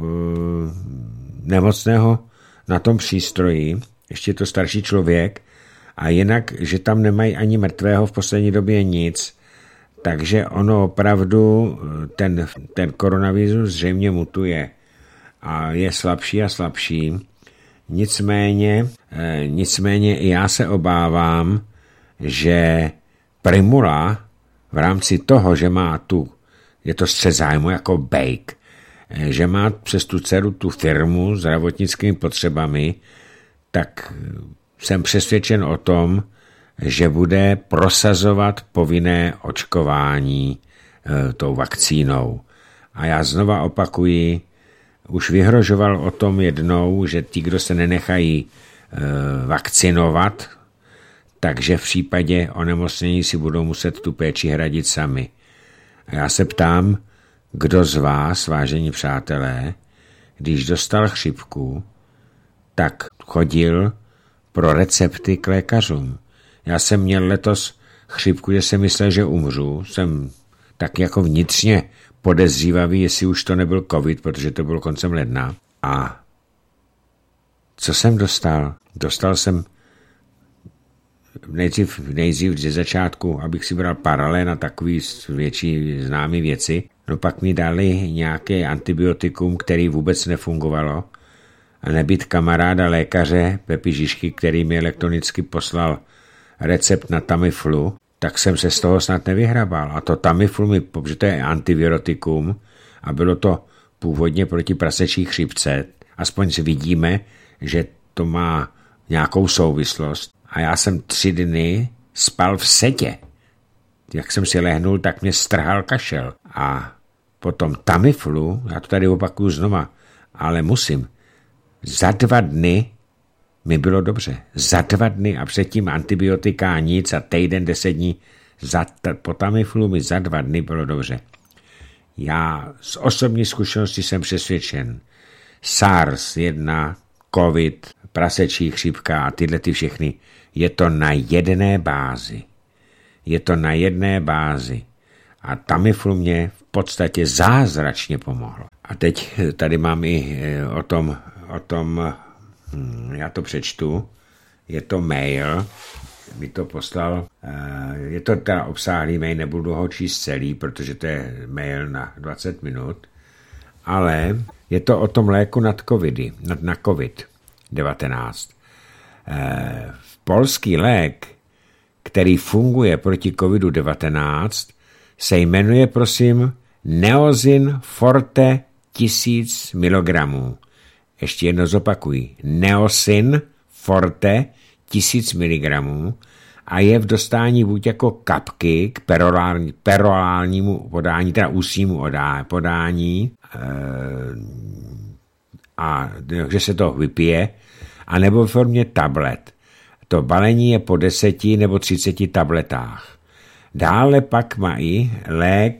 nemocného na tom přístroji, ještě to starší člověk, a jinak, že tam nemají ani mrtvého v poslední době nic, takže ono opravdu, ten, ten koronavirus zřejmě mutuje a je slabší a slabší. Nicméně, eh, nicméně i já se obávám, že Primula v rámci toho, že má tu, je to střet zájmu jako Bake, že má přes tu dceru tu firmu s zdravotnickými potřebami, tak jsem přesvědčen o tom, že bude prosazovat povinné očkování e, tou vakcínou. A já znova opakuji, už vyhrožoval o tom jednou, že ti, kdo se nenechají e, vakcinovat, takže v případě onemocnění si budou muset tu péči hradit sami. A já se ptám, kdo z vás, vážení přátelé, když dostal chřipku, tak chodil pro recepty k lékařům. Já jsem měl letos chřipku, že jsem myslel, že umřu. Jsem tak jako vnitřně podezřívavý, jestli už to nebyl covid, protože to bylo koncem ledna. A co jsem dostal? Dostal jsem nejdřív, nejdřív ze začátku, abych si bral paralen a takový větší známý věci. No pak mi dali nějaké antibiotikum, který vůbec nefungovalo. A nebýt kamaráda lékaře Pepi Žižky, který mi elektronicky poslal recept na Tamiflu, tak jsem se z toho snad nevyhrabal. A to Tamiflu mi, protože to je antivirotikum a bylo to původně proti prasečí chřipce. Aspoň si vidíme, že to má nějakou souvislost. a já jsem tři dny spal v sedě. Jak jsem si lehnul, tak mě strhal kašel. A potom Tamiflu, já to tady opakuju znova, ale musím, za dva dny mi bylo dobře. Za dva dny a předtím antibiotika nic a týden, deset dní. Za, po Tamiflu mi za dva dny bylo dobře. Já z osobní zkušenosti jsem přesvědčen. SARS jedna, COVID, prasečí chřipka a tyhle ty všechny, je to na jedné bázi. Je to na jedné bázi. A Tamiflu mě v podstatě zázračně pomohlo. A teď tady mám i o tom, o tom, já to přečtu, je to mail, mi to poslal, je to teda obsáhlý mail, nebudu ho číst celý, protože to je mail na dvacet minut, ale je to o tom léku nad covidy, nad, na covid devatenáct. Polský lék, který funguje proti covidu devatenáct, se jmenuje, prosím, Neozin Forte tisíc miligramů. Ještě jedno zopakuji. Neozin Forte tisíc miligramů a je v dostání buď jako kapky k perorální, perorálnímu podání, teda ústnímu podání, e, a že se to vypije, anebo v formě tablet. To balení je po deseti nebo třiceti tabletách. Dále pak mají lék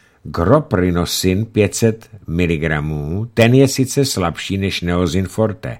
Groprinosin pět set miligramů, ten je sice slabší než Neozin Forte.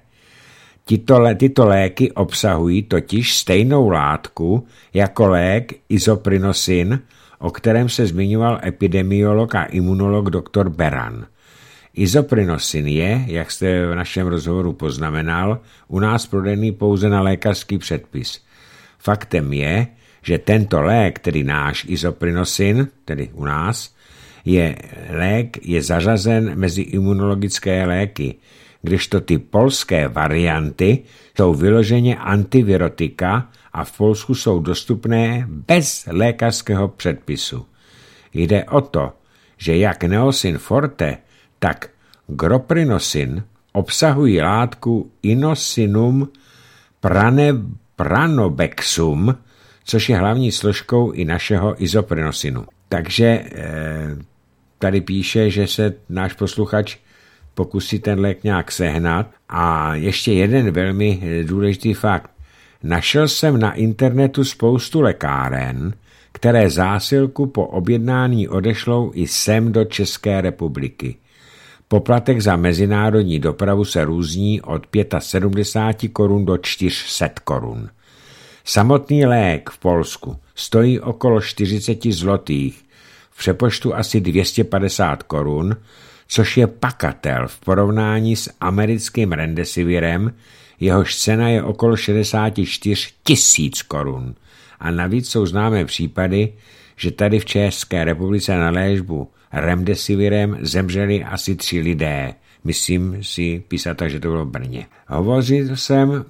Tyto, tyto léky obsahují totiž stejnou látku jako lék Isoprinosin, o kterém se zmiňoval epidemiolog a imunolog doktor Beran. Isoprinosin je, jak jste v našem rozhovoru poznamenal, u nás prodejný pouze na lékařský předpis. Faktem je, že tento lék, tedy náš Isoprinosin, tedy u nás, je lék je zařazen mezi imunologické léky, kdežto ty polské varianty jsou vyloženě antivirotika a v Polsku jsou dostupné bez lékařského předpisu. Jde o to, že jak Neozin Forte, tak Groprinosin obsahují látku Inosinum prane, pranobexum, což je hlavní složkou i našeho Isoprinosinu. Takže tady píše, že se náš posluchač pokusí ten lék nějak sehnat. A ještě jeden velmi důležitý fakt. Našel jsem na internetu spoustu lékáren, které zásilku po objednání odešlou i sem do České republiky. Poplatek za mezinárodní dopravu se různí od sedmdesát pět korun do čtyři sta korun. Samotný lék v Polsku stojí okolo čtyřicet zlotých, v přepočtu asi dvě stě padesát korun, což je pakatel v porovnání s americkým Remdesivirem, jehož cena je okolo šedesát čtyři tisíc korun. A navíc jsou známé případy, že tady v České republice na léčbu Remdesivirem zemřeli asi tři lidé. Myslím si písat, že to bylo v Brně. Hovořil jsem,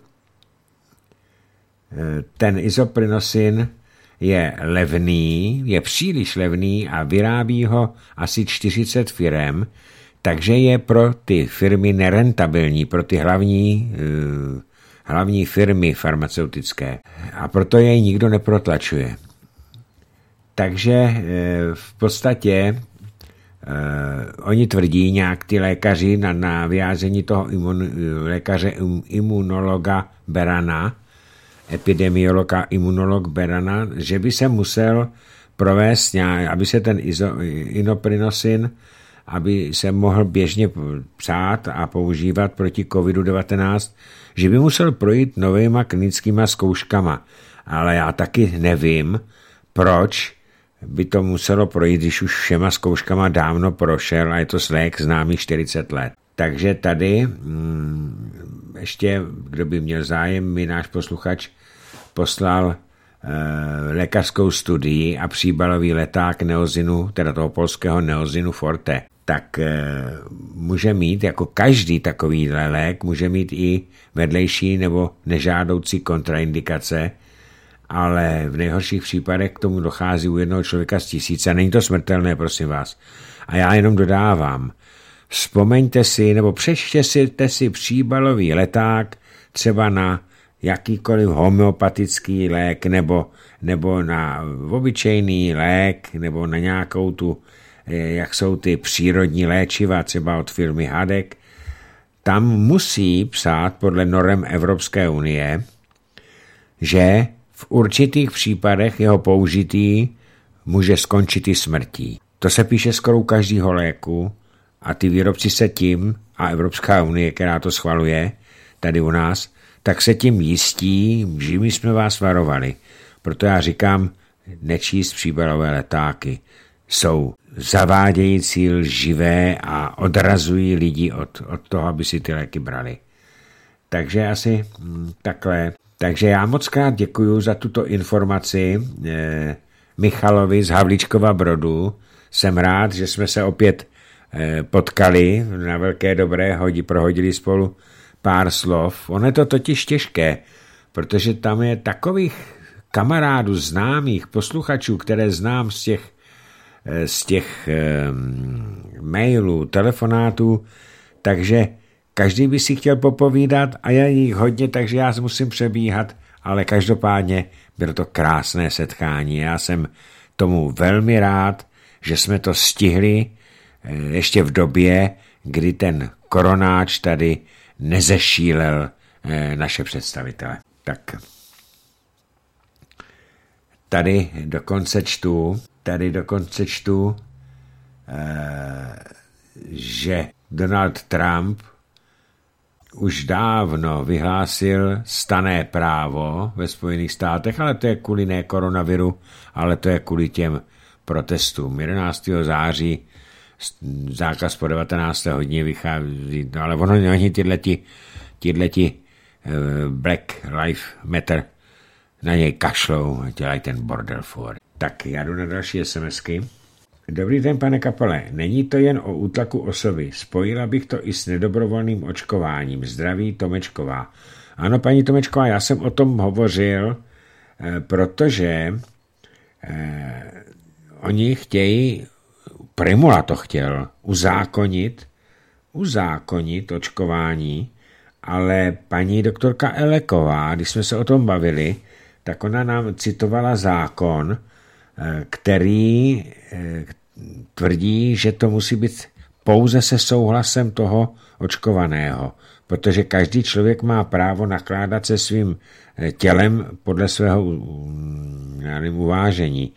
ten Isoprinosin je levný, je příliš levný a vyrábí ho asi čtyřicet firem, takže je pro ty firmy nerentabilní, pro ty hlavní, uh, hlavní firmy farmaceutické. A proto jej nikdo neprotlačuje. Takže uh, v podstatě uh, oni tvrdí nějak ty lékaři na, na vyjádření toho imun, lékaře imunologa Berana, epidemiolog a imunolog Berana, že by se musel provést, aby se ten Inoprinosin, aby se mohl běžně psát a používat proti covidu devatenáct, že by musel projít novýma klinickýma zkouškama. Ale já taky nevím, proč by to muselo projít, když už všema zkouškama dávno prošel a je to lék známý čtyřicet let. Takže tady hmm, ještě, kdo by měl zájem, mi náš posluchač poslal e, lékařskou studii a příbalový leták Neozinu, teda toho polského Neozinu Forte. Tak e, může mít, jako každý takový lék, může mít i vedlejší nebo nežádoucí kontraindikace, ale v nejhorších případech k tomu dochází u jednoho člověka z tisíce a není to smrtelné, prosím vás. A já jenom dodávám, vzpomeňte si, nebo přečtěte si příbalový leták třeba na jakýkoliv homeopatický lék nebo, nebo na obyčejný lék nebo na nějakou tu, jak jsou ty přírodní léčiva třeba od firmy Hadek, tam musí psát podle norem Evropské unie, že v určitých případech jeho použití může skončit i smrtí. To se píše skoro u každého léku a ty výrobci se tím, a Evropská unie, která to schvaluje tady u nás, tak se tím jistí, že my jsme vás varovali. Proto já říkám, nečíst příbalové letáky. Jsou zavádějící, lživé a odrazují lidi od, od toho, aby si ty léky brali. Takže asi hm, takhle. Takže já moc krát děkuju za tuto informaci eh, Michalovi z Havlíčkova Brodu. Jsem rád, že jsme se opět eh, potkali na Velké Dobré, hodí, prohodili spolu pár slov. Ono je to totiž těžké, protože tam je takových kamarádů, známých, posluchačů, které znám z těch, eh, z těch eh, mailů, telefonátů, takže každý by si chtěl popovídat a je jich hodně, takže já musím přebíhat, ale každopádně bylo to krásné setkání. Já jsem tomu velmi rád, že jsme to stihli ještě v době, kdy ten koronáč tady nezešílel naše představitele. Tak tady dokonce čtu, tady dokonce čtu, že Donald Trump už dávno vyhlásil stanné právo ve Spojených státech, ale to je kvůli ne koronaviru, ale to je kvůli těm protestům. jedenáctého září zákaz po devatenácté hodině vychází, no ale ono, oni tyhleti, tyhleti Black Lives Matter na něj kašlou, dělají ten bordel for. Tak já jdu na další SMSky. Dobrý den, pane Kapale. Není to jen o útlaku osoby. Spojila bych to i s nedobrovolným očkováním. Zdraví Tomečková. Ano, paní Tomečková, já jsem o tom hovořil, protože eh, oni chtějí, Primula to chtěl, uzákonit, uzákonit očkování, ale paní doktorka Eleková, když jsme se o tom bavili, tak ona nám citovala zákon, který tvrdí, že to musí být pouze se souhlasem toho očkovaného, protože každý člověk má právo nakládat se svým tělem podle svého uvážení.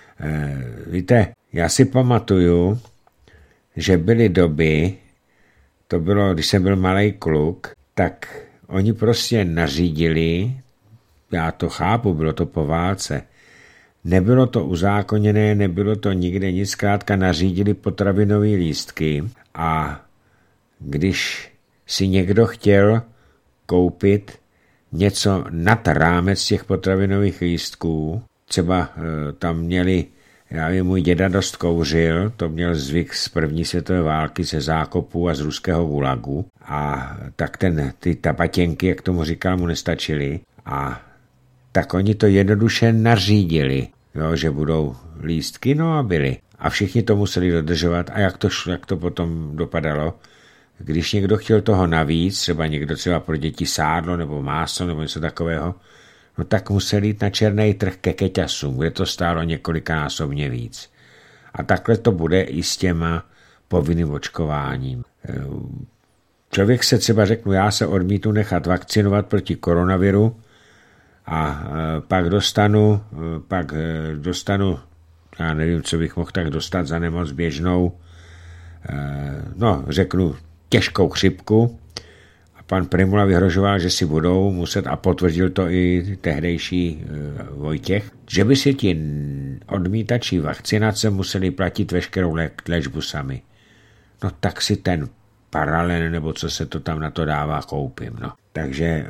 Víte, já si pamatuju, že byly doby, to bylo, když jsem byl malej kluk, tak oni prostě nařídili, já to chápu, bylo to po válce, nebylo to uzákoněné, nebylo to nikde nic, zkrátka nařídili potravinové lístky a když si někdo chtěl koupit něco nad rámec těch potravinových lístků, třeba e, tam měli, já vím, můj děda dost kouřil, to měl zvyk z první světové války, ze zákopů a z ruského gulagu a tak ten, ty tabatěnky, jak tomu říkal, mu nestačily a tak oni to jednoduše nařídili, jo, že budou lístky, no a byly. A všichni to museli dodržovat. A jak to, jak to potom dopadalo? Když někdo chtěl toho navíc, třeba někdo třeba pro děti sádlo nebo máslo nebo něco takového, no tak museli jít na černý trh ke keťasům, kde to stálo několikanásobně víc. A takhle to bude i s těma povinným očkováním. Člověk se třeba řeknu, já se odmítnu nechat vakcinovat proti koronaviru, a pak dostanu, pak dostanu, já nevím, co bych mohl tak dostat za nemoc běžnou, no, řeknu, těžkou chřipku. A pan Primula vyhrožoval, že si budou muset, a potvrdil to i tehdejší Vojtěch, že by si ti odmítači vakcinace museli platit veškerou léčbu sami. No tak si ten paralen, nebo co se to tam na to dává, koupím. No. Takže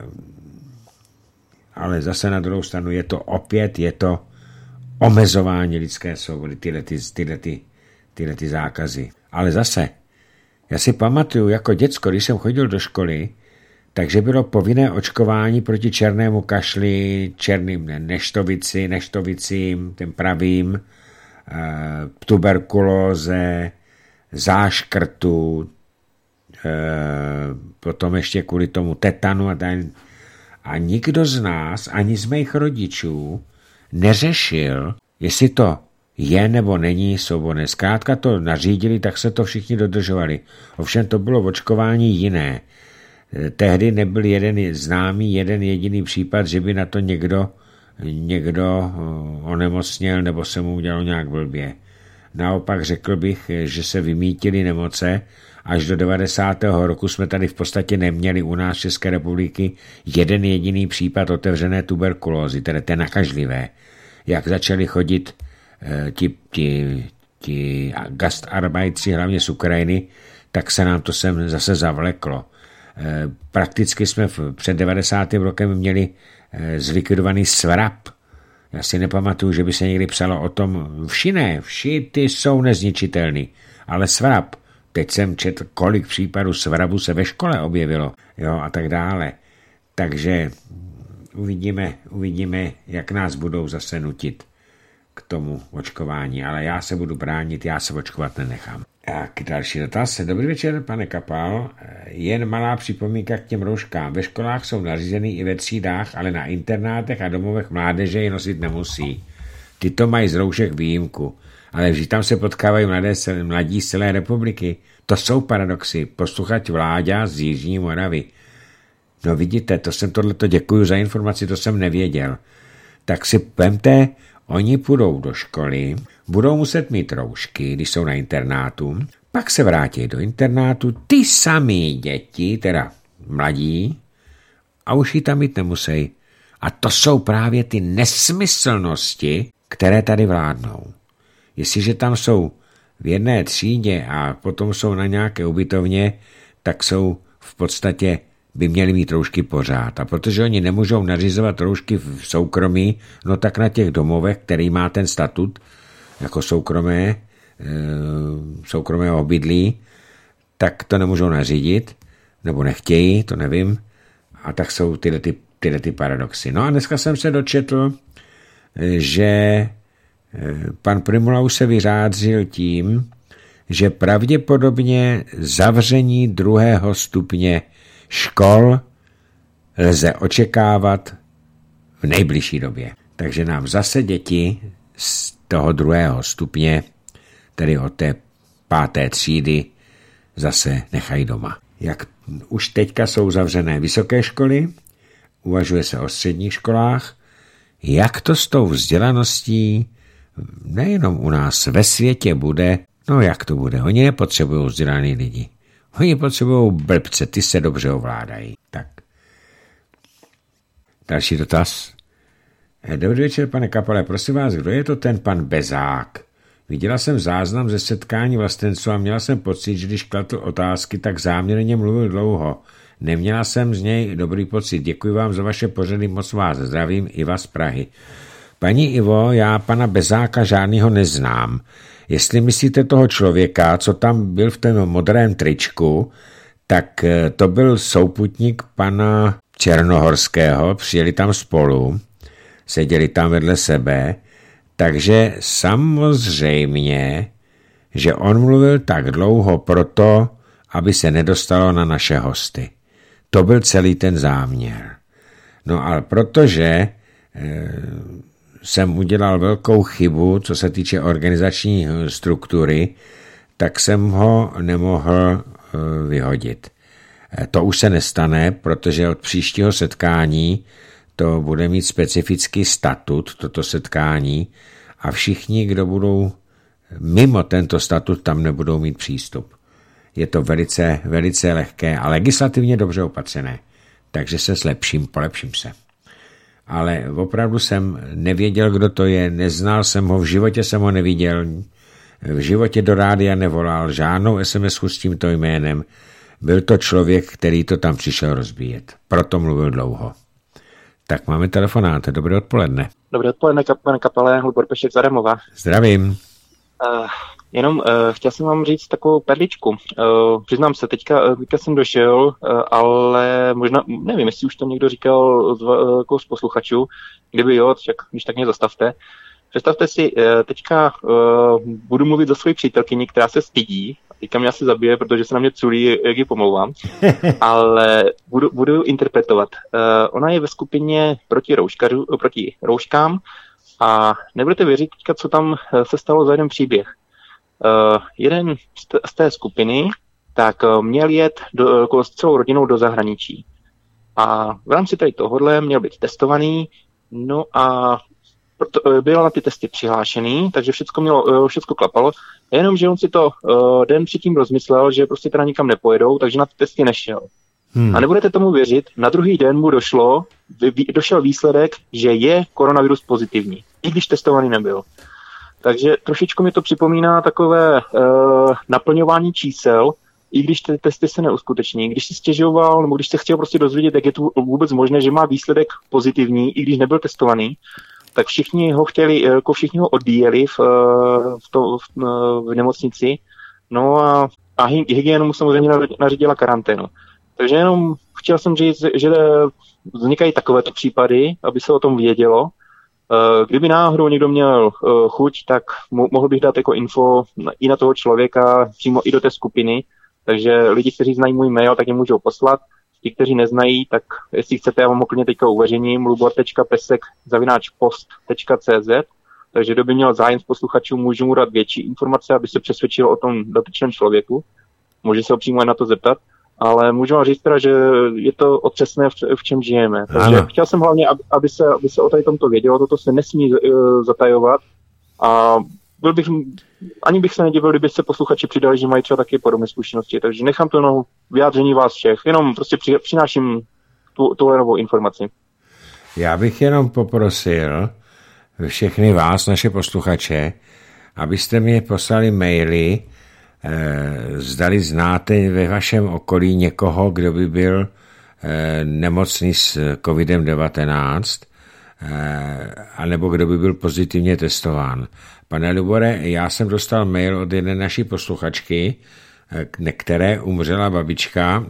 ale zase na druhou stranu je to opět, je to omezování lidské svobody, tyhle, ty, tyhle, ty, tyhle ty zákazy. Ale zase, já si pamatuju, jako děcko, když jsem chodil do školy, takže bylo povinné očkování proti černému kašli, černým neštovici, neštovicím, tím pravým, e, tuberkulóze, záškrtu, e, potom ještě kvůli tomu tetanu a ten. A nikdo z nás, ani z mých rodičů, neřešil, jestli to je nebo není svobodné. Zkrátka to nařídili, tak se to všichni dodržovali. Ovšem to bylo očkování jiné. Tehdy nebyl jeden známý, jeden jediný případ, že by na to někdo, někdo onemocněl nebo se mu udělalo nějak blbě. Naopak řekl bych, že se vymítily nemoce. Až do devadesátého roku jsme tady v podstatě neměli u nás v České republiky jeden jediný případ otevřené tuberkulózy, tedy té nakažlivé. Jak začali chodit ti, ti, ti gastarbeitři, hlavně z Ukrajiny, tak se nám to sem zase zavleklo. Prakticky jsme před devadesátým rokem měli zlikvidovaný svrap. Já si nepamatuju, že by se někdy psalo o tom, vši ne, vši ty jsou nezničitelný, ale svrap. Teď jsem četl, kolik případů svrabu se ve škole objevilo, jo, a tak dále. Takže uvidíme, uvidíme, jak nás budou zase nutit k tomu očkování, ale já se budu bránit, já se očkovat nenechám. A k další dotaz. Dobrý večer, pane Kapal. Jen malá připomínka k těm rouškám. Ve školách jsou nařízeny i ve třídách, ale na internátech a domovech mládeže je nosit nemusí. Tyto mají z roušek výjimku. Ale vždy tam se potkávají mladé, mladí z celé republiky. To jsou paradoxy. Posluchač Vláďa z Jižní Moravy. No vidíte, to jsem tohleto, děkuju za informaci, to jsem nevěděl. Tak si vemte, oni půjdou do školy, budou muset mít roušky, když jsou na internátu, pak se vrátí do internátu, ty samý děti, teda mladí, a už ji tam mít nemusí. A to jsou právě ty nesmyslnosti, které tady vládnou. Jestliže tam jsou v jedné třídě a potom jsou na nějaké ubytovně, tak jsou v podstatě, by měli mít roušky pořád. A protože oni nemůžou nařizovat roušky v soukromí, no tak na těch domovech, který má ten statut, jako soukromé, e, soukromé obydlí, tak to nemůžou nařídit, nebo nechtějí, to nevím. A tak jsou tyhle, ty, tyhle ty paradoxy. No a dneska jsem se dočetl, že pan Prymula už se vyjádřil tím, že pravděpodobně zavření druhého stupně škol lze očekávat v nejbližší době. Takže nám zase děti z toho druhého stupně, tedy od té páté třídy, zase nechají doma. Jak už teďka jsou zavřené vysoké školy, uvažuje se o středních školách, jak to s tou vzdělaností nejenom u nás ve světě bude, no jak to bude, oni nepotřebují vzdělaný lidi. Oni potřebují blbce, ty se dobře ovládají. Tak. Další dotaz. Dobrý večer, pane Kapale, prosím vás, kdo je to ten pan Bezák? Viděla jsem záznam ze setkání vlastenců a měla jsem pocit, že když kladl otázky, tak záměrně mluvil dlouho. Neměla jsem z něj dobrý pocit. Děkuji vám za vaše pořady, moc vás zdravím, Iva z Prahy. Paní Ivo, já pana Bezáka žádnýho neznám. Jestli myslíte toho člověka, co tam byl v tom modrém tričku, tak to byl souputník pana Černohorského, přijeli tam spolu, seděli tam vedle sebe, takže samozřejmě, že on mluvil tak dlouho proto, aby se nedostalo na naše hosty. To byl celý ten záměr. No ale protože e, jsem udělal velkou chybu, co se týče organizační struktury, tak jsem ho nemohl e, vyhodit. E, to už se nestane, protože od příštího setkání to bude mít specifický statut, toto setkání, a všichni, kdo budou mimo tento statut, tam nebudou mít přístup. Je to velice, velice lehké a legislativně dobře opatřené. Takže se zlepším, polepším se. Ale opravdu jsem nevěděl, kdo to je, neznal jsem ho, v životě jsem ho neviděl, v životě do rádia nevolal, žádnou es em esku s tímto jménem. Byl to člověk, který to tam přišel rozbíjet. Proto mluvil dlouho. Tak máme telefonát. Dobré odpoledne. Dobré odpoledne, pane Kapale, Hlubor Pešek z Adamova. Zdravím. Uh, jenom uh, chtěl jsem vám říct takovou perličku. Uh, přiznám se, teďka, teďka jsem došel, uh, ale možná, nevím, jestli už to někdo říkal z, uh, jako z posluchačů. Kdyby jo, tak, když tak mě zastavte. Představte si, uh, teďka uh, budu mluvit za svoji přítelkyni, která se stydí, teďka mě asi zabije, protože se na mě culí, jak ji pomlouvám, ale budu, budu interpretovat. Uh, ona je ve skupině proti, rouškařu, proti rouškám a nebudete věřit teďka, co tam se stalo za jeden příběh. Uh, jeden z té skupiny tak měl jet do, jako s celou rodinou do zahraničí. A v rámci tady tohohle měl být testovaný, no a proto, byl na ty testy přihlášený, takže všechno mělo, všechno klapalo, jenom, že on si to uh, den předtím rozmyslel, že prostě teda nikam nepojedou, takže na ty testy nešel. Hmm. A nebudete tomu věřit, na druhý den mu došlo, vy, došel výsledek, že je koronavirus pozitivní, i když testovaný nebyl. Takže trošičku mi to připomíná takové uh, naplňování čísel, i když ty testy se neuskuteční. Když si stěžoval, nebo když se chtěl prostě dozvědět, jak je to vůbec možné, že má výsledek pozitivní, i když nebyl testovaný, tak všichni ho chtěli, jako všichni ho odbíjeli v, v, to, v, v nemocnici. No a, a hygienu mu samozřejmě nařídila karanténu. Takže jenom chtěl jsem říct, že vznikají takovéto případy, aby se o tom vědělo. Kdyby náhodou někdo měl chuť, tak mohl bych dát jako info i na toho člověka, přímo i do té skupiny. Takže lidi, kteří znají můj mail, tak je můžou poslat. Ti, kteří neznají, tak jestli chcete, já vám ho klidně teďka uveřejním, lubor tečka pesek zavináč post tečka cé zet. Takže kdo by měl zájem z posluchačů, můžu mu dát větší informace, aby se přesvědčil o tom dotyčném člověku. Může se ho přímo na to zeptat. Ale můžu vám říct teda, že je to otřesné, v, v čem žijeme. Takže ano. Chtěl jsem hlavně, aby, aby, se, aby se o tady tomto vědělo, toto se nesmí uh, zatajovat. A byl bych, ani bych se nedivil, kdyby se posluchači přidali, že mají třeba taky podobné zkušenosti. Takže nechám to na vyjádření vás všech. Jenom prostě při, přináším tu, tuhle novou informaci. Já bych jenom poprosil všechny vás, naše posluchače, abyste mi poslali maily, zdali znáte ve vašem okolí někoho, kdo by byl nemocný s kovidem devatenáct, anebo kdo by byl pozitivně testován. Pane Lubore, já jsem dostal mail od jedné naší posluchačky, které umřela babička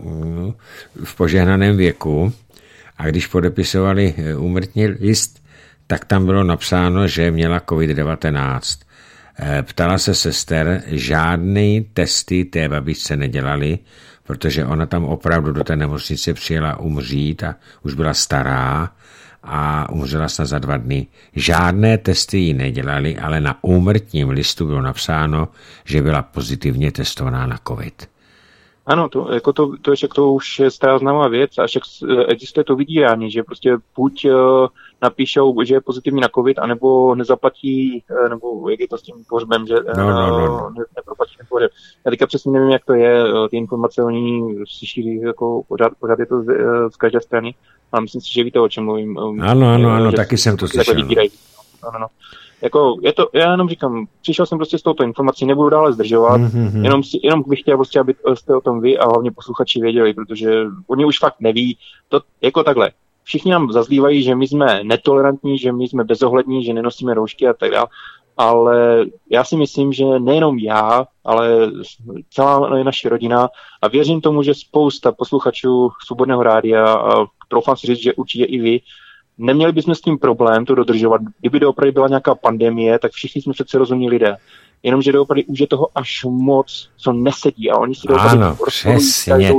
v požehnaném věku, a když podepisovali úmrtní list, tak tam bylo napsáno, že měla covid devatenáct. Ptala se sester, žádný testy té babičce nedělali, protože ona tam opravdu do té nemocnice přijela umřít a už byla stará a umřela snad za dva dny. Žádné testy jí nedělali, ale na úmrtním listu bylo napsáno, že byla pozitivně testovaná na covid. Ano, to, jako to, to, je, to už je stará známá věc a však existuje to vydírání, že prostě buď uh, napíšou, že je pozitivní na covid, anebo nezaplatí, nebo jak je to s tím pohřbem, že no, no, no, no. Ne, neproplatí ten pohřeb. Já teďka přesně nevím, jak to je, ty informace oni si šíří jako pořád, pořád je to z, z každé strany, ale myslím si, že víte, o čem mluvím. Ano, ano, ano, taky jsem to slyšel. Ano, ano. Jako, je to, já jenom říkám, přišel jsem prostě s touto informací, nebudu dále zdržovat, mm-hmm. jenom, si, jenom bych chtěl prostě, aby jste o tom vy a hlavně posluchači věděli, protože oni už fakt neví, to jako takhle. Všichni nám zazlívají, že my jsme netolerantní, že my jsme bezohlední, že nenosíme roušky a tak dále, ale já si myslím, že nejenom já, ale celá naše rodina a věřím tomu, že spousta posluchačů Svobodného rádia a troufám si říct, že určitě i vy, neměli bychom s tím problém to dodržovat. Kdyby doopravdy byla nějaká pandemie, tak všichni jsme přece rozumní lidé. Jenomže doopravdy už je toho až moc, co nesedí a oni si doopravdy ano, přesně,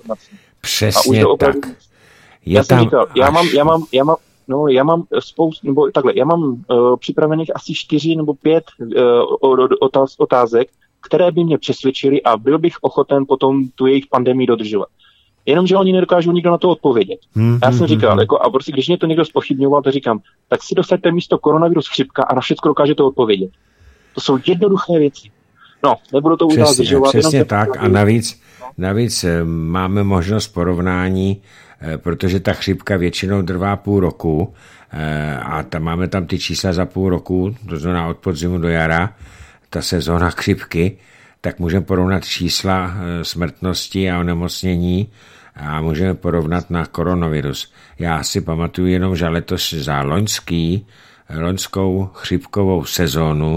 přesně tak. Je já jsem tam říkal, já až... mám, já mám, já mám, no, já mám spoustu, nebo takhle, já mám uh, připravených asi čtyři nebo pět uh, otáz, otázek, které by mě přesvědčily a byl bych ochoten potom tu jejich pandemii dodržovat. Jenomže oni nedokážou nikdo na to odpovědět. Hmm, já jsem hmm, říkal, hmm. jako, a prostě, když mě to někdo zpochybňoval, to říkám, tak si dosaďte místo koronavirus chřipka a na všechno dokážete odpovědět. To jsou jednoduché věci. No, nebudu to udělat zdržovat. Přesně tak a navíc, navíc máme možnost porovnání, protože ta chřipka většinou trvá půl roku a tam máme tam ty čísla za půl roku, to znamená od podzimu do jara, ta sezóna chřipky, tak můžeme porovnat čísla smrtnosti a onemocnění a můžeme porovnat na koronavirus. Já si pamatuju jenom, že letos za loňský, loňskou chřipkovou sezónu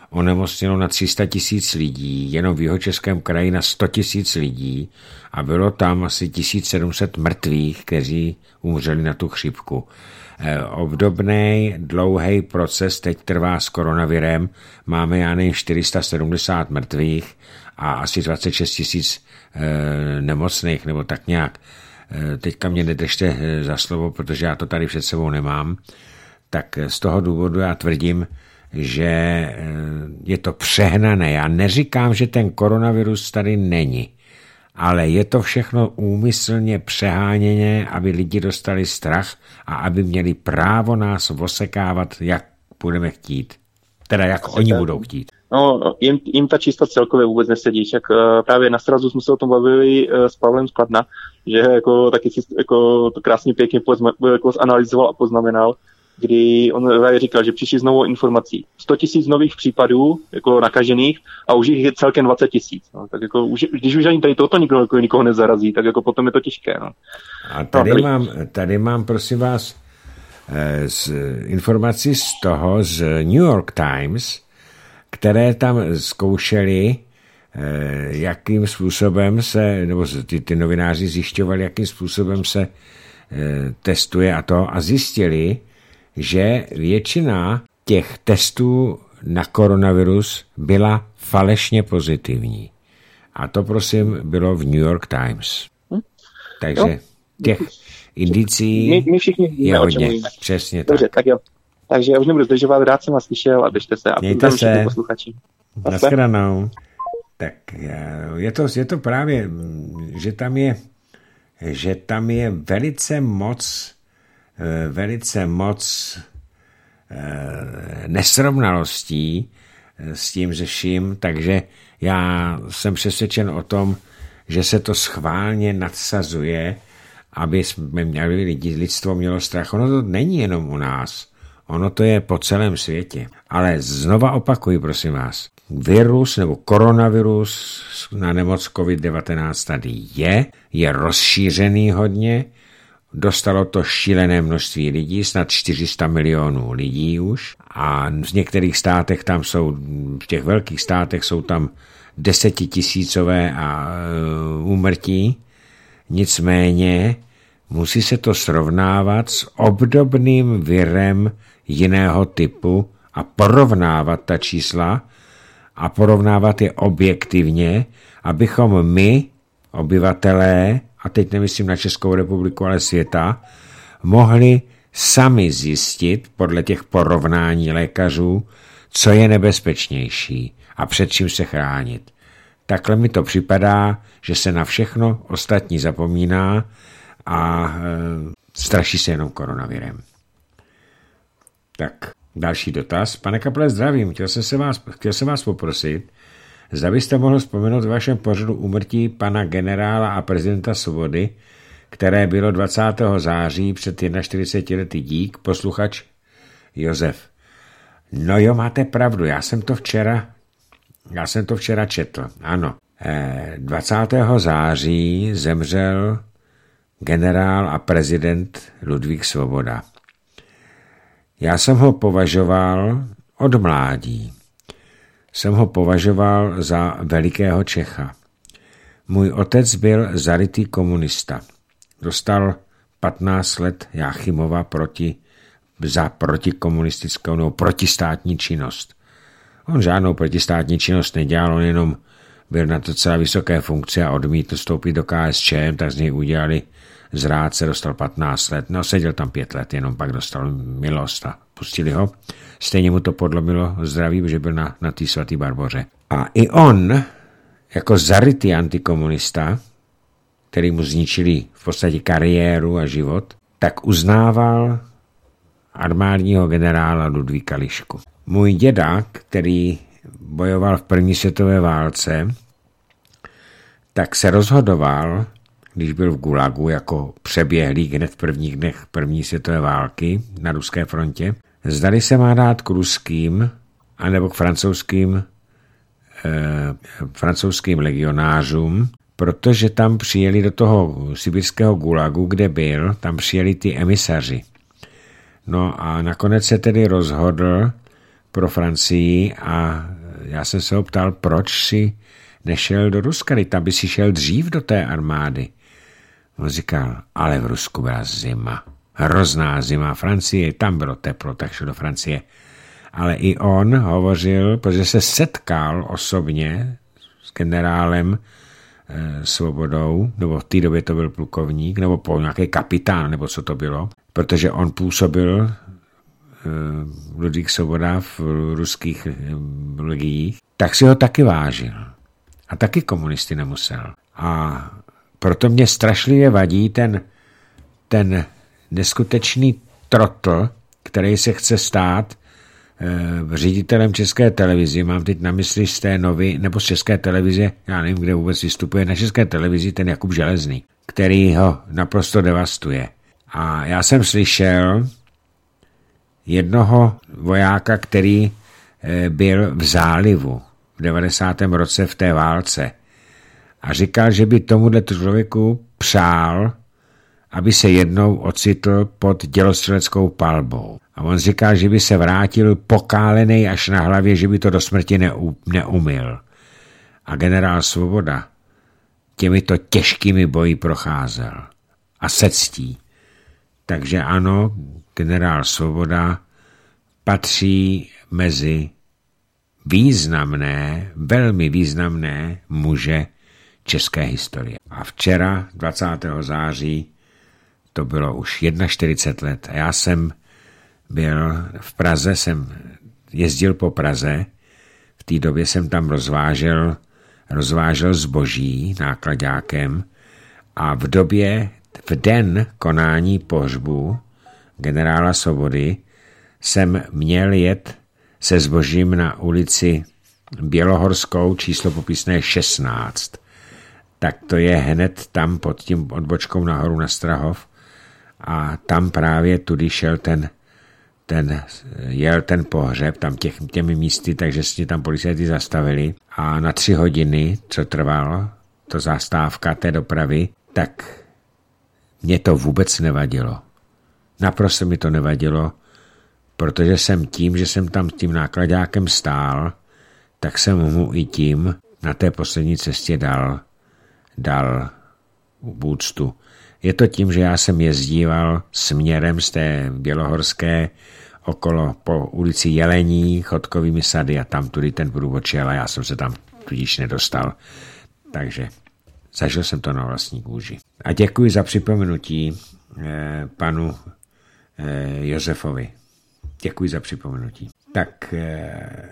onemocnělo na tři sta tisíc lidí, jenom v Jihočeském kraji na sto tisíc lidí a bylo tam asi tisíc sedm set mrtvých, kteří umřeli na tu chřipku. Obdobný dlouhý proces teď trvá s koronavirem, máme já nevím čtyři sta sedmdesát mrtvých a asi dvacet šest tisíc e, nemocných, nebo tak nějak. E, teďka mě nedržte za slovo, protože já to tady před sebou nemám. Tak z toho důvodu já tvrdím, že je to přehnané. Já neříkám, že ten koronavirus tady není, ale je to všechno úmyslně přeháněné, aby lidi dostali strach a aby měli právo nás osekávat, jak budeme chtít. Teda jak oni budou chtít. No, jim, jim ta čísla celkově vůbec nesedí. Však uh, právě na srazu jsme se o tom bavili uh, s Pavlem Skladna, že jako taky si jako to krásně pěkně pozma, jako zanalizoval a poznamenal, kdy on říkal, že přišli znovu informací. sto tisíc nových případů jako nakažených a už jich je celkem dvacet tisíc. No, tak jako, už, když už ani tady toto nikoho, jako, nikoho nezarazí, tak jako potom je to těžké. No. A tady, no, mám, tady mám, prosím vás, z informací z toho, z New York Times, které tam zkoušeli, jakým způsobem se, nebo ty, ty novináři zjišťovali, jakým způsobem se testuje a to a zjistili, že většina těch testů na koronavirus byla falešně pozitivní. A to, prosím, bylo v New York Times. Hm? Takže těch indicí my, my všichni víme, je hodně. Přesně Dobře, tak. tak jo. Takže já už nebudu zdržovat, rád jsem vás slyšel a držte se. A mějte se. Posluchači. Naschledanou. Tak je to, je to právě, že tam je, že tam je velice moc velice moc nesrovnalostí s tím řeším, takže já jsem přesvědčen o tom, že se to schválně nadsazuje, aby jsme měli lidi, lidstvo mělo strach. Ono to není jenom u nás, ono to je po celém světě. Ale znova opakuji, prosím vás, virus nebo koronavirus na nemoc covid devatenáct tady je, je rozšířený hodně, dostalo to šílené množství lidí, snad čtyři sta milionů lidí už a v některých státech tam jsou, v těch velkých státech jsou tam desetitisícové a úmrtí. Nicméně musí se to srovnávat s obdobným virem jiného typu a porovnávat ta čísla a porovnávat je objektivně, abychom my, obyvatelé, a teď nemyslím na Českou republiku, ale světa, mohli sami zjistit podle těch porovnání lékařů, co je nebezpečnější a před čím se chránit. Takhle mi to připadá, že se na všechno ostatní zapomíná a e, straší se jenom koronavirem. Tak, další dotaz. Pane Kaple, zdravím. Chtěl jsem, se vás, chtěl jsem vás poprosit, zda byste mohl vzpomenout v vašem pořadu úmrtí pana generála a prezidenta Svobody, které bylo dvacátého září před čtyřiceti jednou lety dík, posluchač Josef. No jo, máte pravdu, já jsem to včera, já jsem to včera četl, ano. dvacátého září zemřel generál a prezident Ludvík Svoboda. Já jsem ho považoval od mládí. Jsem ho považoval za velikého Čecha. Můj otec byl zarytý komunista. Dostal patnáct let Jáchymova proti, za protikomunistickou nebo protistátní činnost. On žádnou protistátní činnost nedělal, on jenom byl na docela vysoké funkci a odmítl vstoupit do K S Č M, tak z něj udělali zrádce, dostal patnáct let. No, seděl tam pět let, jenom pak dostal milost a pustili ho. Stejně mu to podlomilo zdraví, protože byl na, na té svatý Barboře. A i on, jako zarytý antikomunista, který mu zničili v podstatě kariéru a život, tak uznával armádního generála Ludvíka Lišku. Můj děda, který bojoval v první světové válce, tak se rozhodoval, když byl v Gulagu jako přeběhlík hned v prvních dnech první světové války na ruské frontě, zdali se má dát k ruským anebo k francouzským, eh, francouzským legionářům, protože tam přijeli do toho sibirského Gulagu, kde byl, tam přijeli ty emisaři. No a nakonec se tedy rozhodl pro Francii a já jsem se ho ptal, proč si nešel do Ruska, tam by si šel dřív do té armády. On říkal, ale v Rusku byla zima, hrozná zima, Francie, tam bylo teplo, tak šel do Francie. Ale i on hovořil, protože se setkal osobně s generálem e, Svobodou, nebo v té době to byl plukovník, nebo po nějaký kapitán, nebo co to bylo, protože on působil e, Ludvík Svoboda v ruských e, legiích, tak si ho taky vážil. A taky komunisty nemusel. A proto mě strašlivě vadí ten, ten neskutečný trotl, který se chce stát e, ředitelem České televize. Mám teď na mysli z té novy, nebo z České televize, já nevím, kde vůbec vystupuje, na České televizi ten Jakub Železný, který ho naprosto devastuje. A já jsem slyšel jednoho vojáka, který e, byl v zálivu v devadesátém roce v té válce a říkal, že by tomuhle člověku přál, aby se jednou ocitl pod dělostřeleckou palbou. A on říkal, že by se vrátil pokálený až na hlavě, že by to do smrti neumyl. A generál Svoboda těmito těžkými boji procházel. A se ctí. Takže ano, generál Svoboda patří mezi významné, velmi významné muže české historie. A včera, dvacátého září, to bylo už čtyřicet jedna let. A já jsem byl v Praze, jsem jezdil po Praze, v té době jsem tam rozvážel, rozvážel zboží nákladákem a v době, v den konání pohřbu generála Svobody jsem měl jet se zbožím na ulici Bělohorskou, číslo popisné šestnáct. Tak to je hned tam pod tím odbočkou nahoru na Strahov a tam právě tudy šel ten, ten jel ten pohřeb, tam těch, těmi místy, takže si tam policajti zastavili a na tři hodiny, co trvalo, to zastávka té dopravy, tak mě to vůbec nevadilo. Naprosto mi to nevadilo, protože jsem tím, že jsem tam tím nákladákem stál, tak jsem mu i tím na té poslední cestě dal, dal úctu. Je to tím, že já jsem jezdíval směrem z té Bělohorské okolo po ulici Jelení, Chodkovými sady a tam tudy ten průvod šel a já jsem se tam tudíž nedostal. Takže zažil jsem to na vlastní kůži. A děkuji za připomenutí eh, panu eh, Josefovi. Děkuji za připomenutí. Tak eh,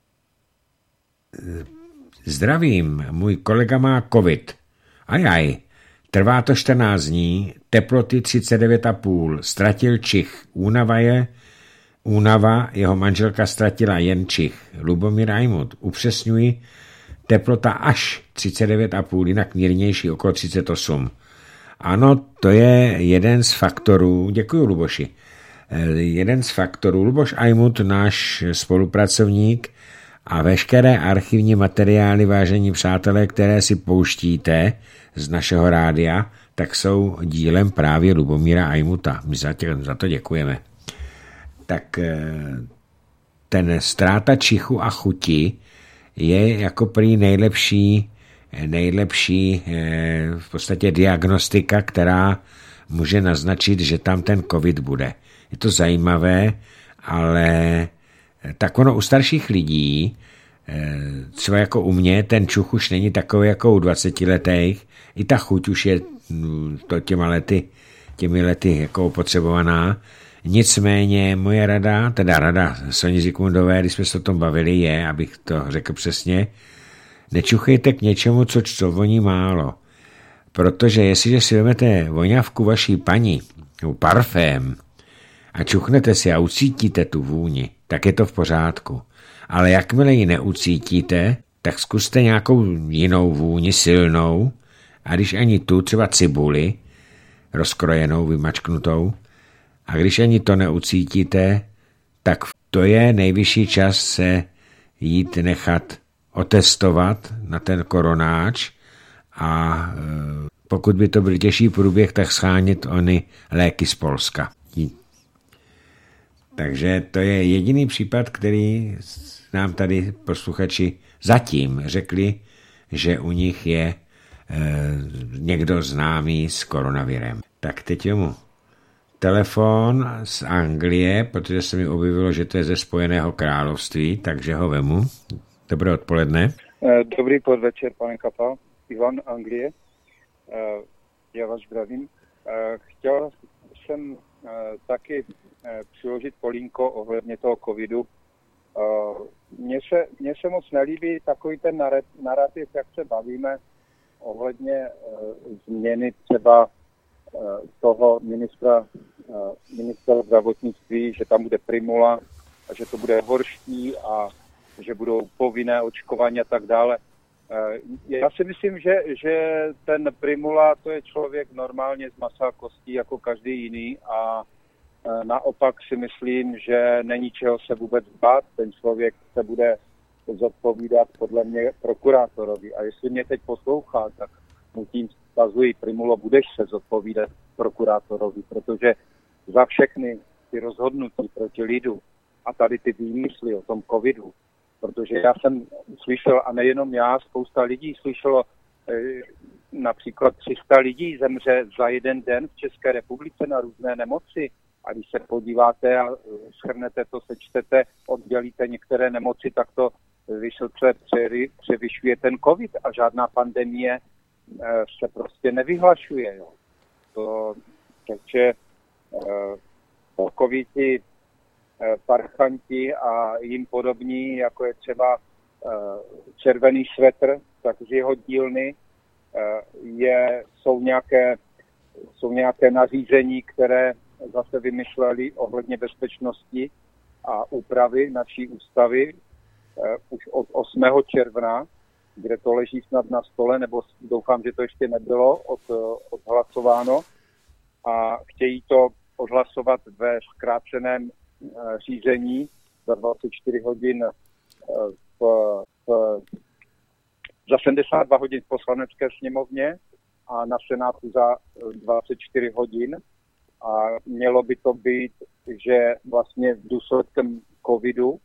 zdravím, můj kolega má covid. Ajaj, trvá to čtrnáct dní, teploty třicet devět celá pět, ztratil čich, únava je, únava, jeho manželka ztratila jen čich. Lubomír Ajmut, upřesňuji, teplota až třicet devět celá pět, jinak mírnější, okolo třicet osm. Ano, to je jeden z faktorů, děkuji Luboši, jeden z faktorů, Luboš Ajmut, náš spolupracovník, a veškeré archivní materiály, vážení přátelé, které si pouštíte z našeho rádia, tak jsou dílem právě Lubomíra Ajmuta. My za, tě, za to děkujeme. Tak ten ztráta čichu a chuti je jako prý nejlepší, nejlepší v podstatě diagnostika, která může naznačit, že tam ten covid bude. Je to zajímavé, ale tak ono u starších lidí, třeba jako u mě, ten čuch už není takový jako u dvacetiletých, i ta chuť už je to těma lety, těmi lety jako opotřebovaná. Nicméně moje rada, teda rada Soni Zikmundové, když jsme se o tom bavili, je, abych to řekl přesně, nečuchejte k něčemu, co, co voní málo. Protože jestliže si vezmete voňavku vaší paní, nebo parfém, a čuchnete si a ucítíte tu vůni, tak je to v pořádku. Ale jakmile ji neucítíte, tak zkuste nějakou jinou vůni, silnou, a když ani tu, třeba cibuli, rozkrojenou, vymačknutou, a když ani to neucítíte, tak to je nejvyšší čas se jít nechat otestovat na ten koronáč a pokud by to byl těžší průběh, tak schánět ony léky z Polska. Takže to je jediný případ, který nám tady posluchači zatím řekli, že u nich je e, někdo známý s koronavirem. Tak teď je mu telefon z Anglie, protože se mi objevilo, že to je ze Spojeného království, takže ho vemu. Dobré odpoledne. Dobrý podvečer, pane Kapal. Ivan, Anglie. Já vás zdravím. Chtěl jsem taky přiložit polínko ohledně toho covidu. Mně se, mně se moc nelíbí takový ten narrativ, jak se bavíme ohledně změny třeba toho ministra, ministra zdravotnictví, že tam bude Primula a že to bude horší a že budou povinné očkování a tak dále. Já si myslím, že, že ten Primula to je člověk normálně z masa a kostí jako každý jiný a naopak si myslím, že není čeho se vůbec bát. Ten člověk se bude zodpovídat podle mě prokurátorovi. A jestli mě teď poslouchá, tak mu tím stazuji, Primulo, budeš se zodpovídat prokurátorovi, protože za všechny ty rozhodnutí proti lidu a tady ty výmysly o tom covidu, protože já jsem slyšel, a nejenom já, spousta lidí slyšelo, e, například tři sta lidí zemře za jeden den v České republice na různé nemoci. A když se podíváte a shrnete to, sečtete, oddělíte některé nemoci, tak to vysoce převyšuje ten covid a žádná pandemie e, se prostě nevyhlašuje. Jo. To, takže e, takoví ti parchanti a jim podobní, jako je třeba uh, červený svetr, tak z jeho dílny uh, je, jsou, nějaké, jsou nějaké nařízení, které zase vymysleli ohledně bezpečnosti a úpravy naší ústavy uh, už od osmého června, kde to leží snad na stole, nebo doufám, že to ještě nebylo od, odhlasováno a chtějí to odhlasovat ve zkráceném řízení za dvacet čtyři hodin v, v, za sedmdesát dva hodin v poslanecké sněmovně a na Senátu za dvacet čtyři hodin. A mělo by to být, že vlastně v důsledkem covidu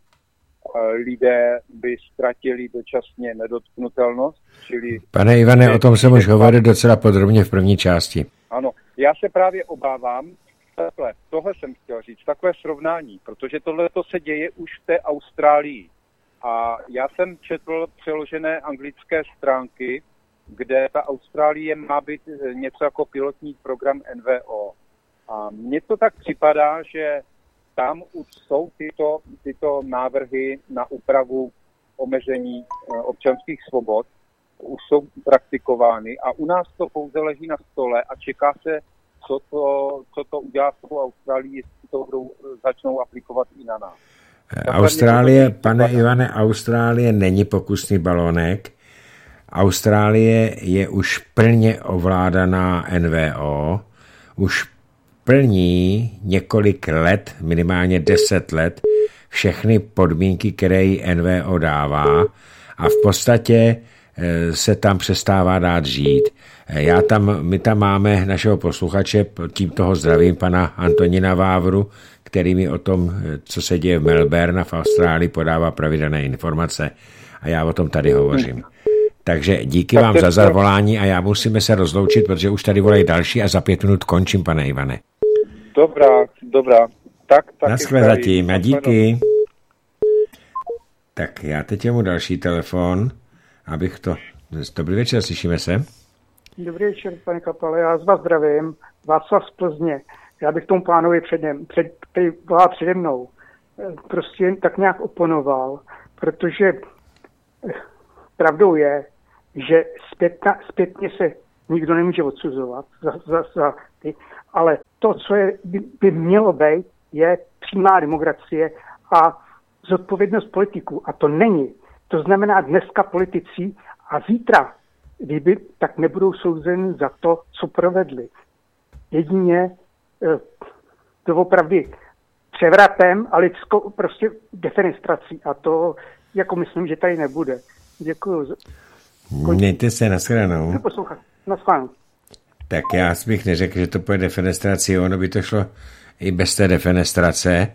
lidé by ztratili dočasně nedotknutelnost. Čili Pane Ivane, o tom jsem už hovořil docela podrobně v první části. Ano, já se právě obávám, Takhle, tohle jsem chtěl říct, takové srovnání, protože tohle se děje už v té Austrálii. A já jsem četl přeložené anglické stránky, kde ta Austrálie má být něco jako pilotní program N V O. A mně to tak připadá, že tam už jsou tyto, tyto návrhy na úpravu omezení občanských svobod, už jsou praktikovány a u nás to pouze leží na stole a čeká se, Co to, co to udělá v tou Austrálii, jestli to budou, začnou aplikovat i na nás. Austrálie, pane Ivane, Austrálie není pokusný balónek. Austrálie je už plně ovládaná N V O, už plní několik let, minimálně deset let, všechny podmínky, které jí N V O dává a v podstatě se tam přestává dát žít. Já tam, my tam máme našeho posluchače, tím toho zdravím, pana Antonina Vávru, který mi o tom, co se děje v Melbourne v Austrálii, podává pravidelné informace a já o tom tady hovořím. Takže díky vám za zavolání a já musíme se rozloučit, protože už tady volají další a za pět minut končím, pane Ivane. Dobrá, dobrá. Tak, tak. Naschle zatím a díky. Tak já teď mu další telefon, abych to... Dobrý večer, slyšíme se? Dobrý večer, pane Kapale, já z vás zdravím. Václav z Plzně. Já bych tomu pánovi před, před, před, přede mnou prostě tak nějak oponoval, protože pravdou je, že zpětna, zpětně se nikdo nemůže odsuzovat za, za, za ty, ale to, co je, by, by mělo být, je přímá demokracie a zodpovědnost politiků. A to není. To znamená dneska politici a zítra, kdyby, tak nebudou souzeni za to, co provedli. Jedině to opravdu převratem a lidskou prostě defenestrací. A to jako myslím, že tady nebude. Děkuju. Mějte se, nashledanou. Poslouchat. Nashledanou. Tak já bych neřekl, že to půjde defenestraci, ono by to šlo i bez té defenestrace,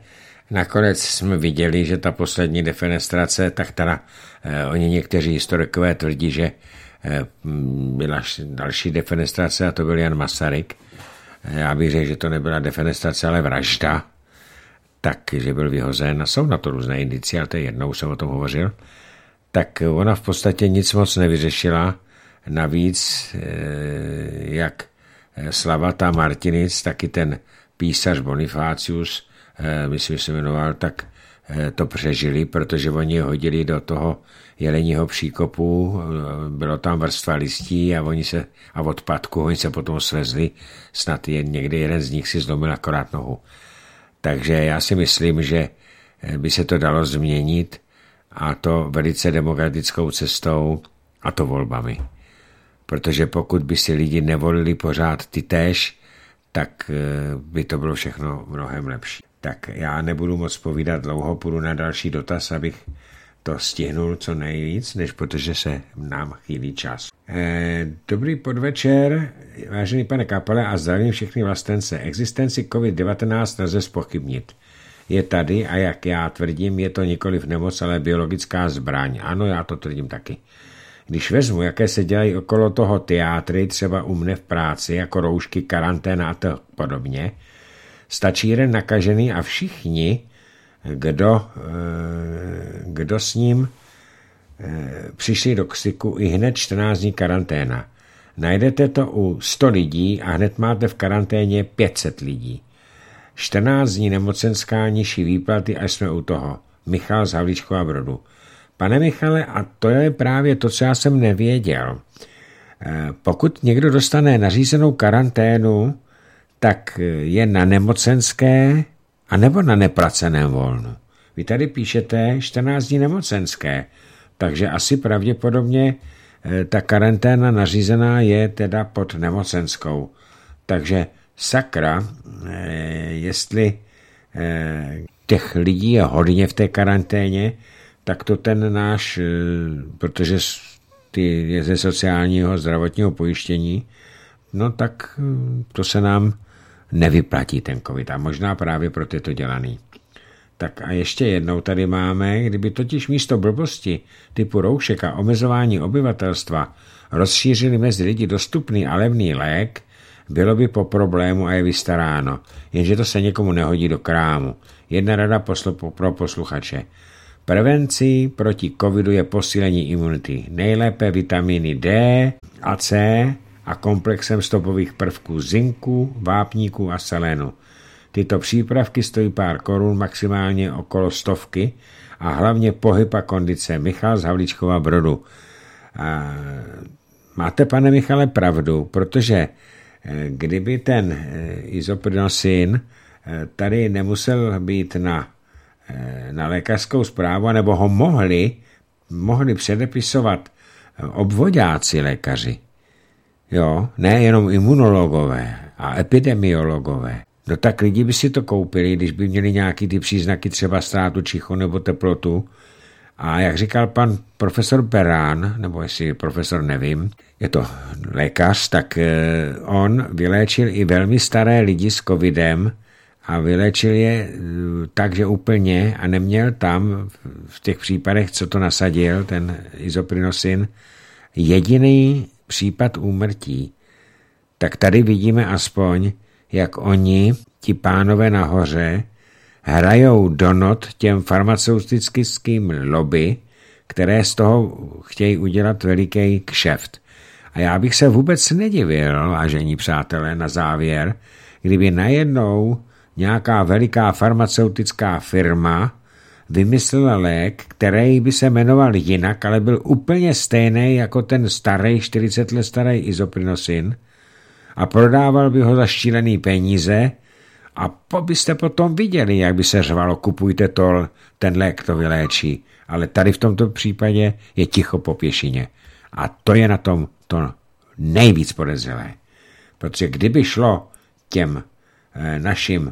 Nakonec jsme viděli, že ta poslední defenestrace, tak teda eh, oni někteří historikové tvrdí, že eh, byla další defenestrace a to byl Jan Masaryk. Já bych řekl, že to nebyla defenestrace, ale vražda. Takže byl vyhozen a jsou na to různé indicie, ale to jednou jsem o tom hovořil. Tak ona v podstatě nic moc nevyřešila. Navíc, eh, jak Slavata Martinic, taky ten písař Bonifácius, myslím, že se jmenoval, tak to přežili, protože oni je hodili do toho jeleního příkopu, bylo tam vrstva listí a oni se, a odpadku, oni se potom svezli, snad jen někdy jeden z nich si zlomil akorát nohu. Takže já si myslím, že by se to dalo změnit a to velice demokratickou cestou a to volbami. Protože pokud by si lidi nevolili pořád ty též, tak by to bylo všechno mnohem lepší. Tak já nebudu moc povídat dlouho, půjdu na další dotaz, abych to stihnul co nejvíc, než protože se nám chýlí čas. Eh, dobrý podvečer, vážený pane Kapale, a zdravím všechny vlastence. Existenci covid devatenáct nelze zpochybnit. Je tady a jak já tvrdím, je to nikoliv nemoc, ale biologická zbraň. Ano, já to tvrdím taky. Když vezmu, jaké se dělají okolo toho teátry, třeba u mne v práci, jako roušky, karanténa a to podobně, stačí jeden nakažený a všichni, kdo, kdo s ním přišli do ksiku, i hned čtrnáct dní karanténa. Najdete to u sto lidí a hned máte v karanténě pět set lidí. čtrnáct dní nemocenská, nižší výplaty, až jsme u toho. Michal z Havlíčkova Brodu. Pane Michale, a to je právě to, co já jsem nevěděl. Pokud někdo dostane nařízenou karanténu, tak je na nemocenské a nebo na neplaceném volnu. Vy tady píšete čtrnáct dní nemocenské, takže asi pravděpodobně ta karanténa nařízená je teda pod nemocenskou. Takže sakra, jestli těch lidí je hodně v té karanténě, tak to ten náš, protože ty je ze sociálního zdravotního pojištění, no tak to se nám nevyplatí ten covid a možná právě proto je to dělaný. Tak a ještě jednou tady máme, kdyby totiž místo blbosti typu roušek a omezování obyvatelstva rozšířili mezi lidi dostupný a levný lék, bylo by po problému a je vystaráno, jenže to se někomu nehodí do krámu. Jedna rada poslu- pro posluchače. Prevencí proti covidu je posílení imunity. Nejlépe vitamíny D a C a komplexem stopových prvků zinku, vápníku a selenu. Tyto přípravky stojí pár korun, maximálně okolo stovky a hlavně pohyb a kondice. Michal z Havlíčkova Brodu. A máte, pane Michale, pravdu, protože kdyby ten isoprinosin tady nemusel být na, na lékařskou zprávu, nebo ho mohli, mohli předepisovat obvoďáci lékaři, jo, ne jenom imunologové a epidemiologové, no tak lidi by si to koupili, když by měli nějaký ty příznaky, třeba ztrátu čichu nebo teplotu. A jak říkal pan profesor Berán, nebo jestli profesor nevím, je to lékař, tak on vyléčil i velmi staré lidi s covidem a vyléčil je tak, že úplně a neměl tam v těch případech, co to nasadil, ten isoprinosin, jediný případ úmrtí. Tak tady vidíme aspoň, jak oni, ti pánové nahoře, hrajou do not těm farmaceutickým lobby, které z toho chtějí udělat veliký kšeft. A já bych se vůbec nedivil, vážení přátelé, na závěr, kdyby najednou nějaká veliká farmaceutická firma vymyslela lék, který by se jmenoval jinak, ale byl úplně stejný jako ten starý, čtyřicet let starý isoprinosin a prodával by ho za šílený peníze a po byste potom viděli, jak by se řvalo, kupujte to, ten lék to vyléčí. Ale tady v tomto případě je ticho po pěšině. A to je na tom to nejvíc podezřelé. Protože kdyby šlo těm eh, našim,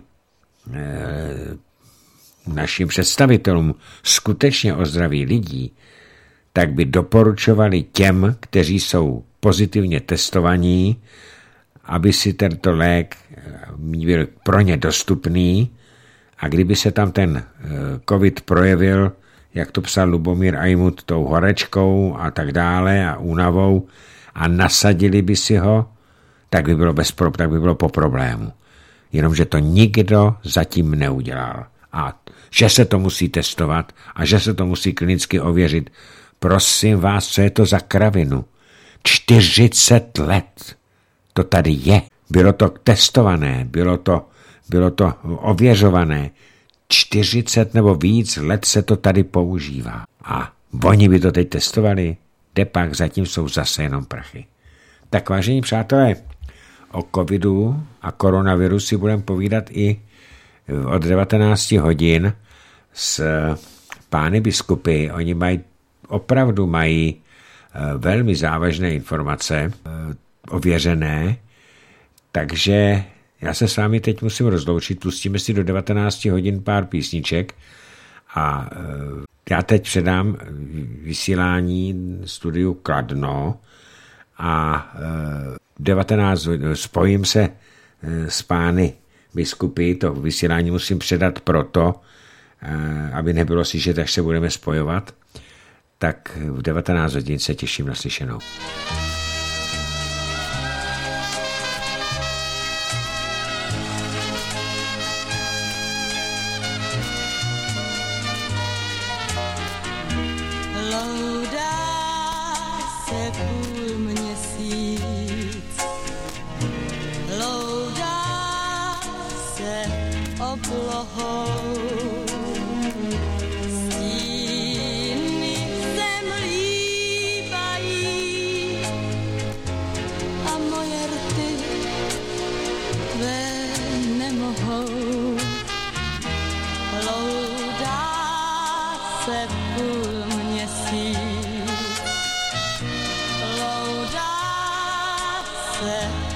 eh, našim představitelům skutečně o zdraví lidí, tak by doporučovali těm, kteří jsou pozitivně testovaní, aby si tento lék byl pro ně dostupný A kdyby se tam ten covid projevil, jak to psal Lubomír Ajmut, tou horečkou a tak dále a únavou a nasadili by si ho, tak by bylo, bez, tak by bylo po problému. Jenomže to nikdo zatím neudělal. A že se to musí testovat a že se to musí klinicky ověřit. Prosím vás, co je to za kravinu? čtyřicet let to tady je. Bylo to testované, bylo to, bylo to ověřované. čtyřicet nebo víc let se to tady používá. A oni by to teď testovali, kde pak zatím jsou zase jenom prachy. Tak vážení přátelé, o covidu a koronaviru si budeme povídat i od devatenáct hodin s pány biskupy. Oni mají, opravdu mají velmi závažné informace, ověřené, takže já se s vámi teď musím rozloučit, pustíme si do devatenáct hodin pár písniček a já teď předám vysílání studiu Kladno a devatenáct spojím se s pány biskupy, to vysílání musím předat proto, aby nebylo slyšet, až se budeme spojovat, tak v devatenáct hodin se těším na slyšenou. Loudá se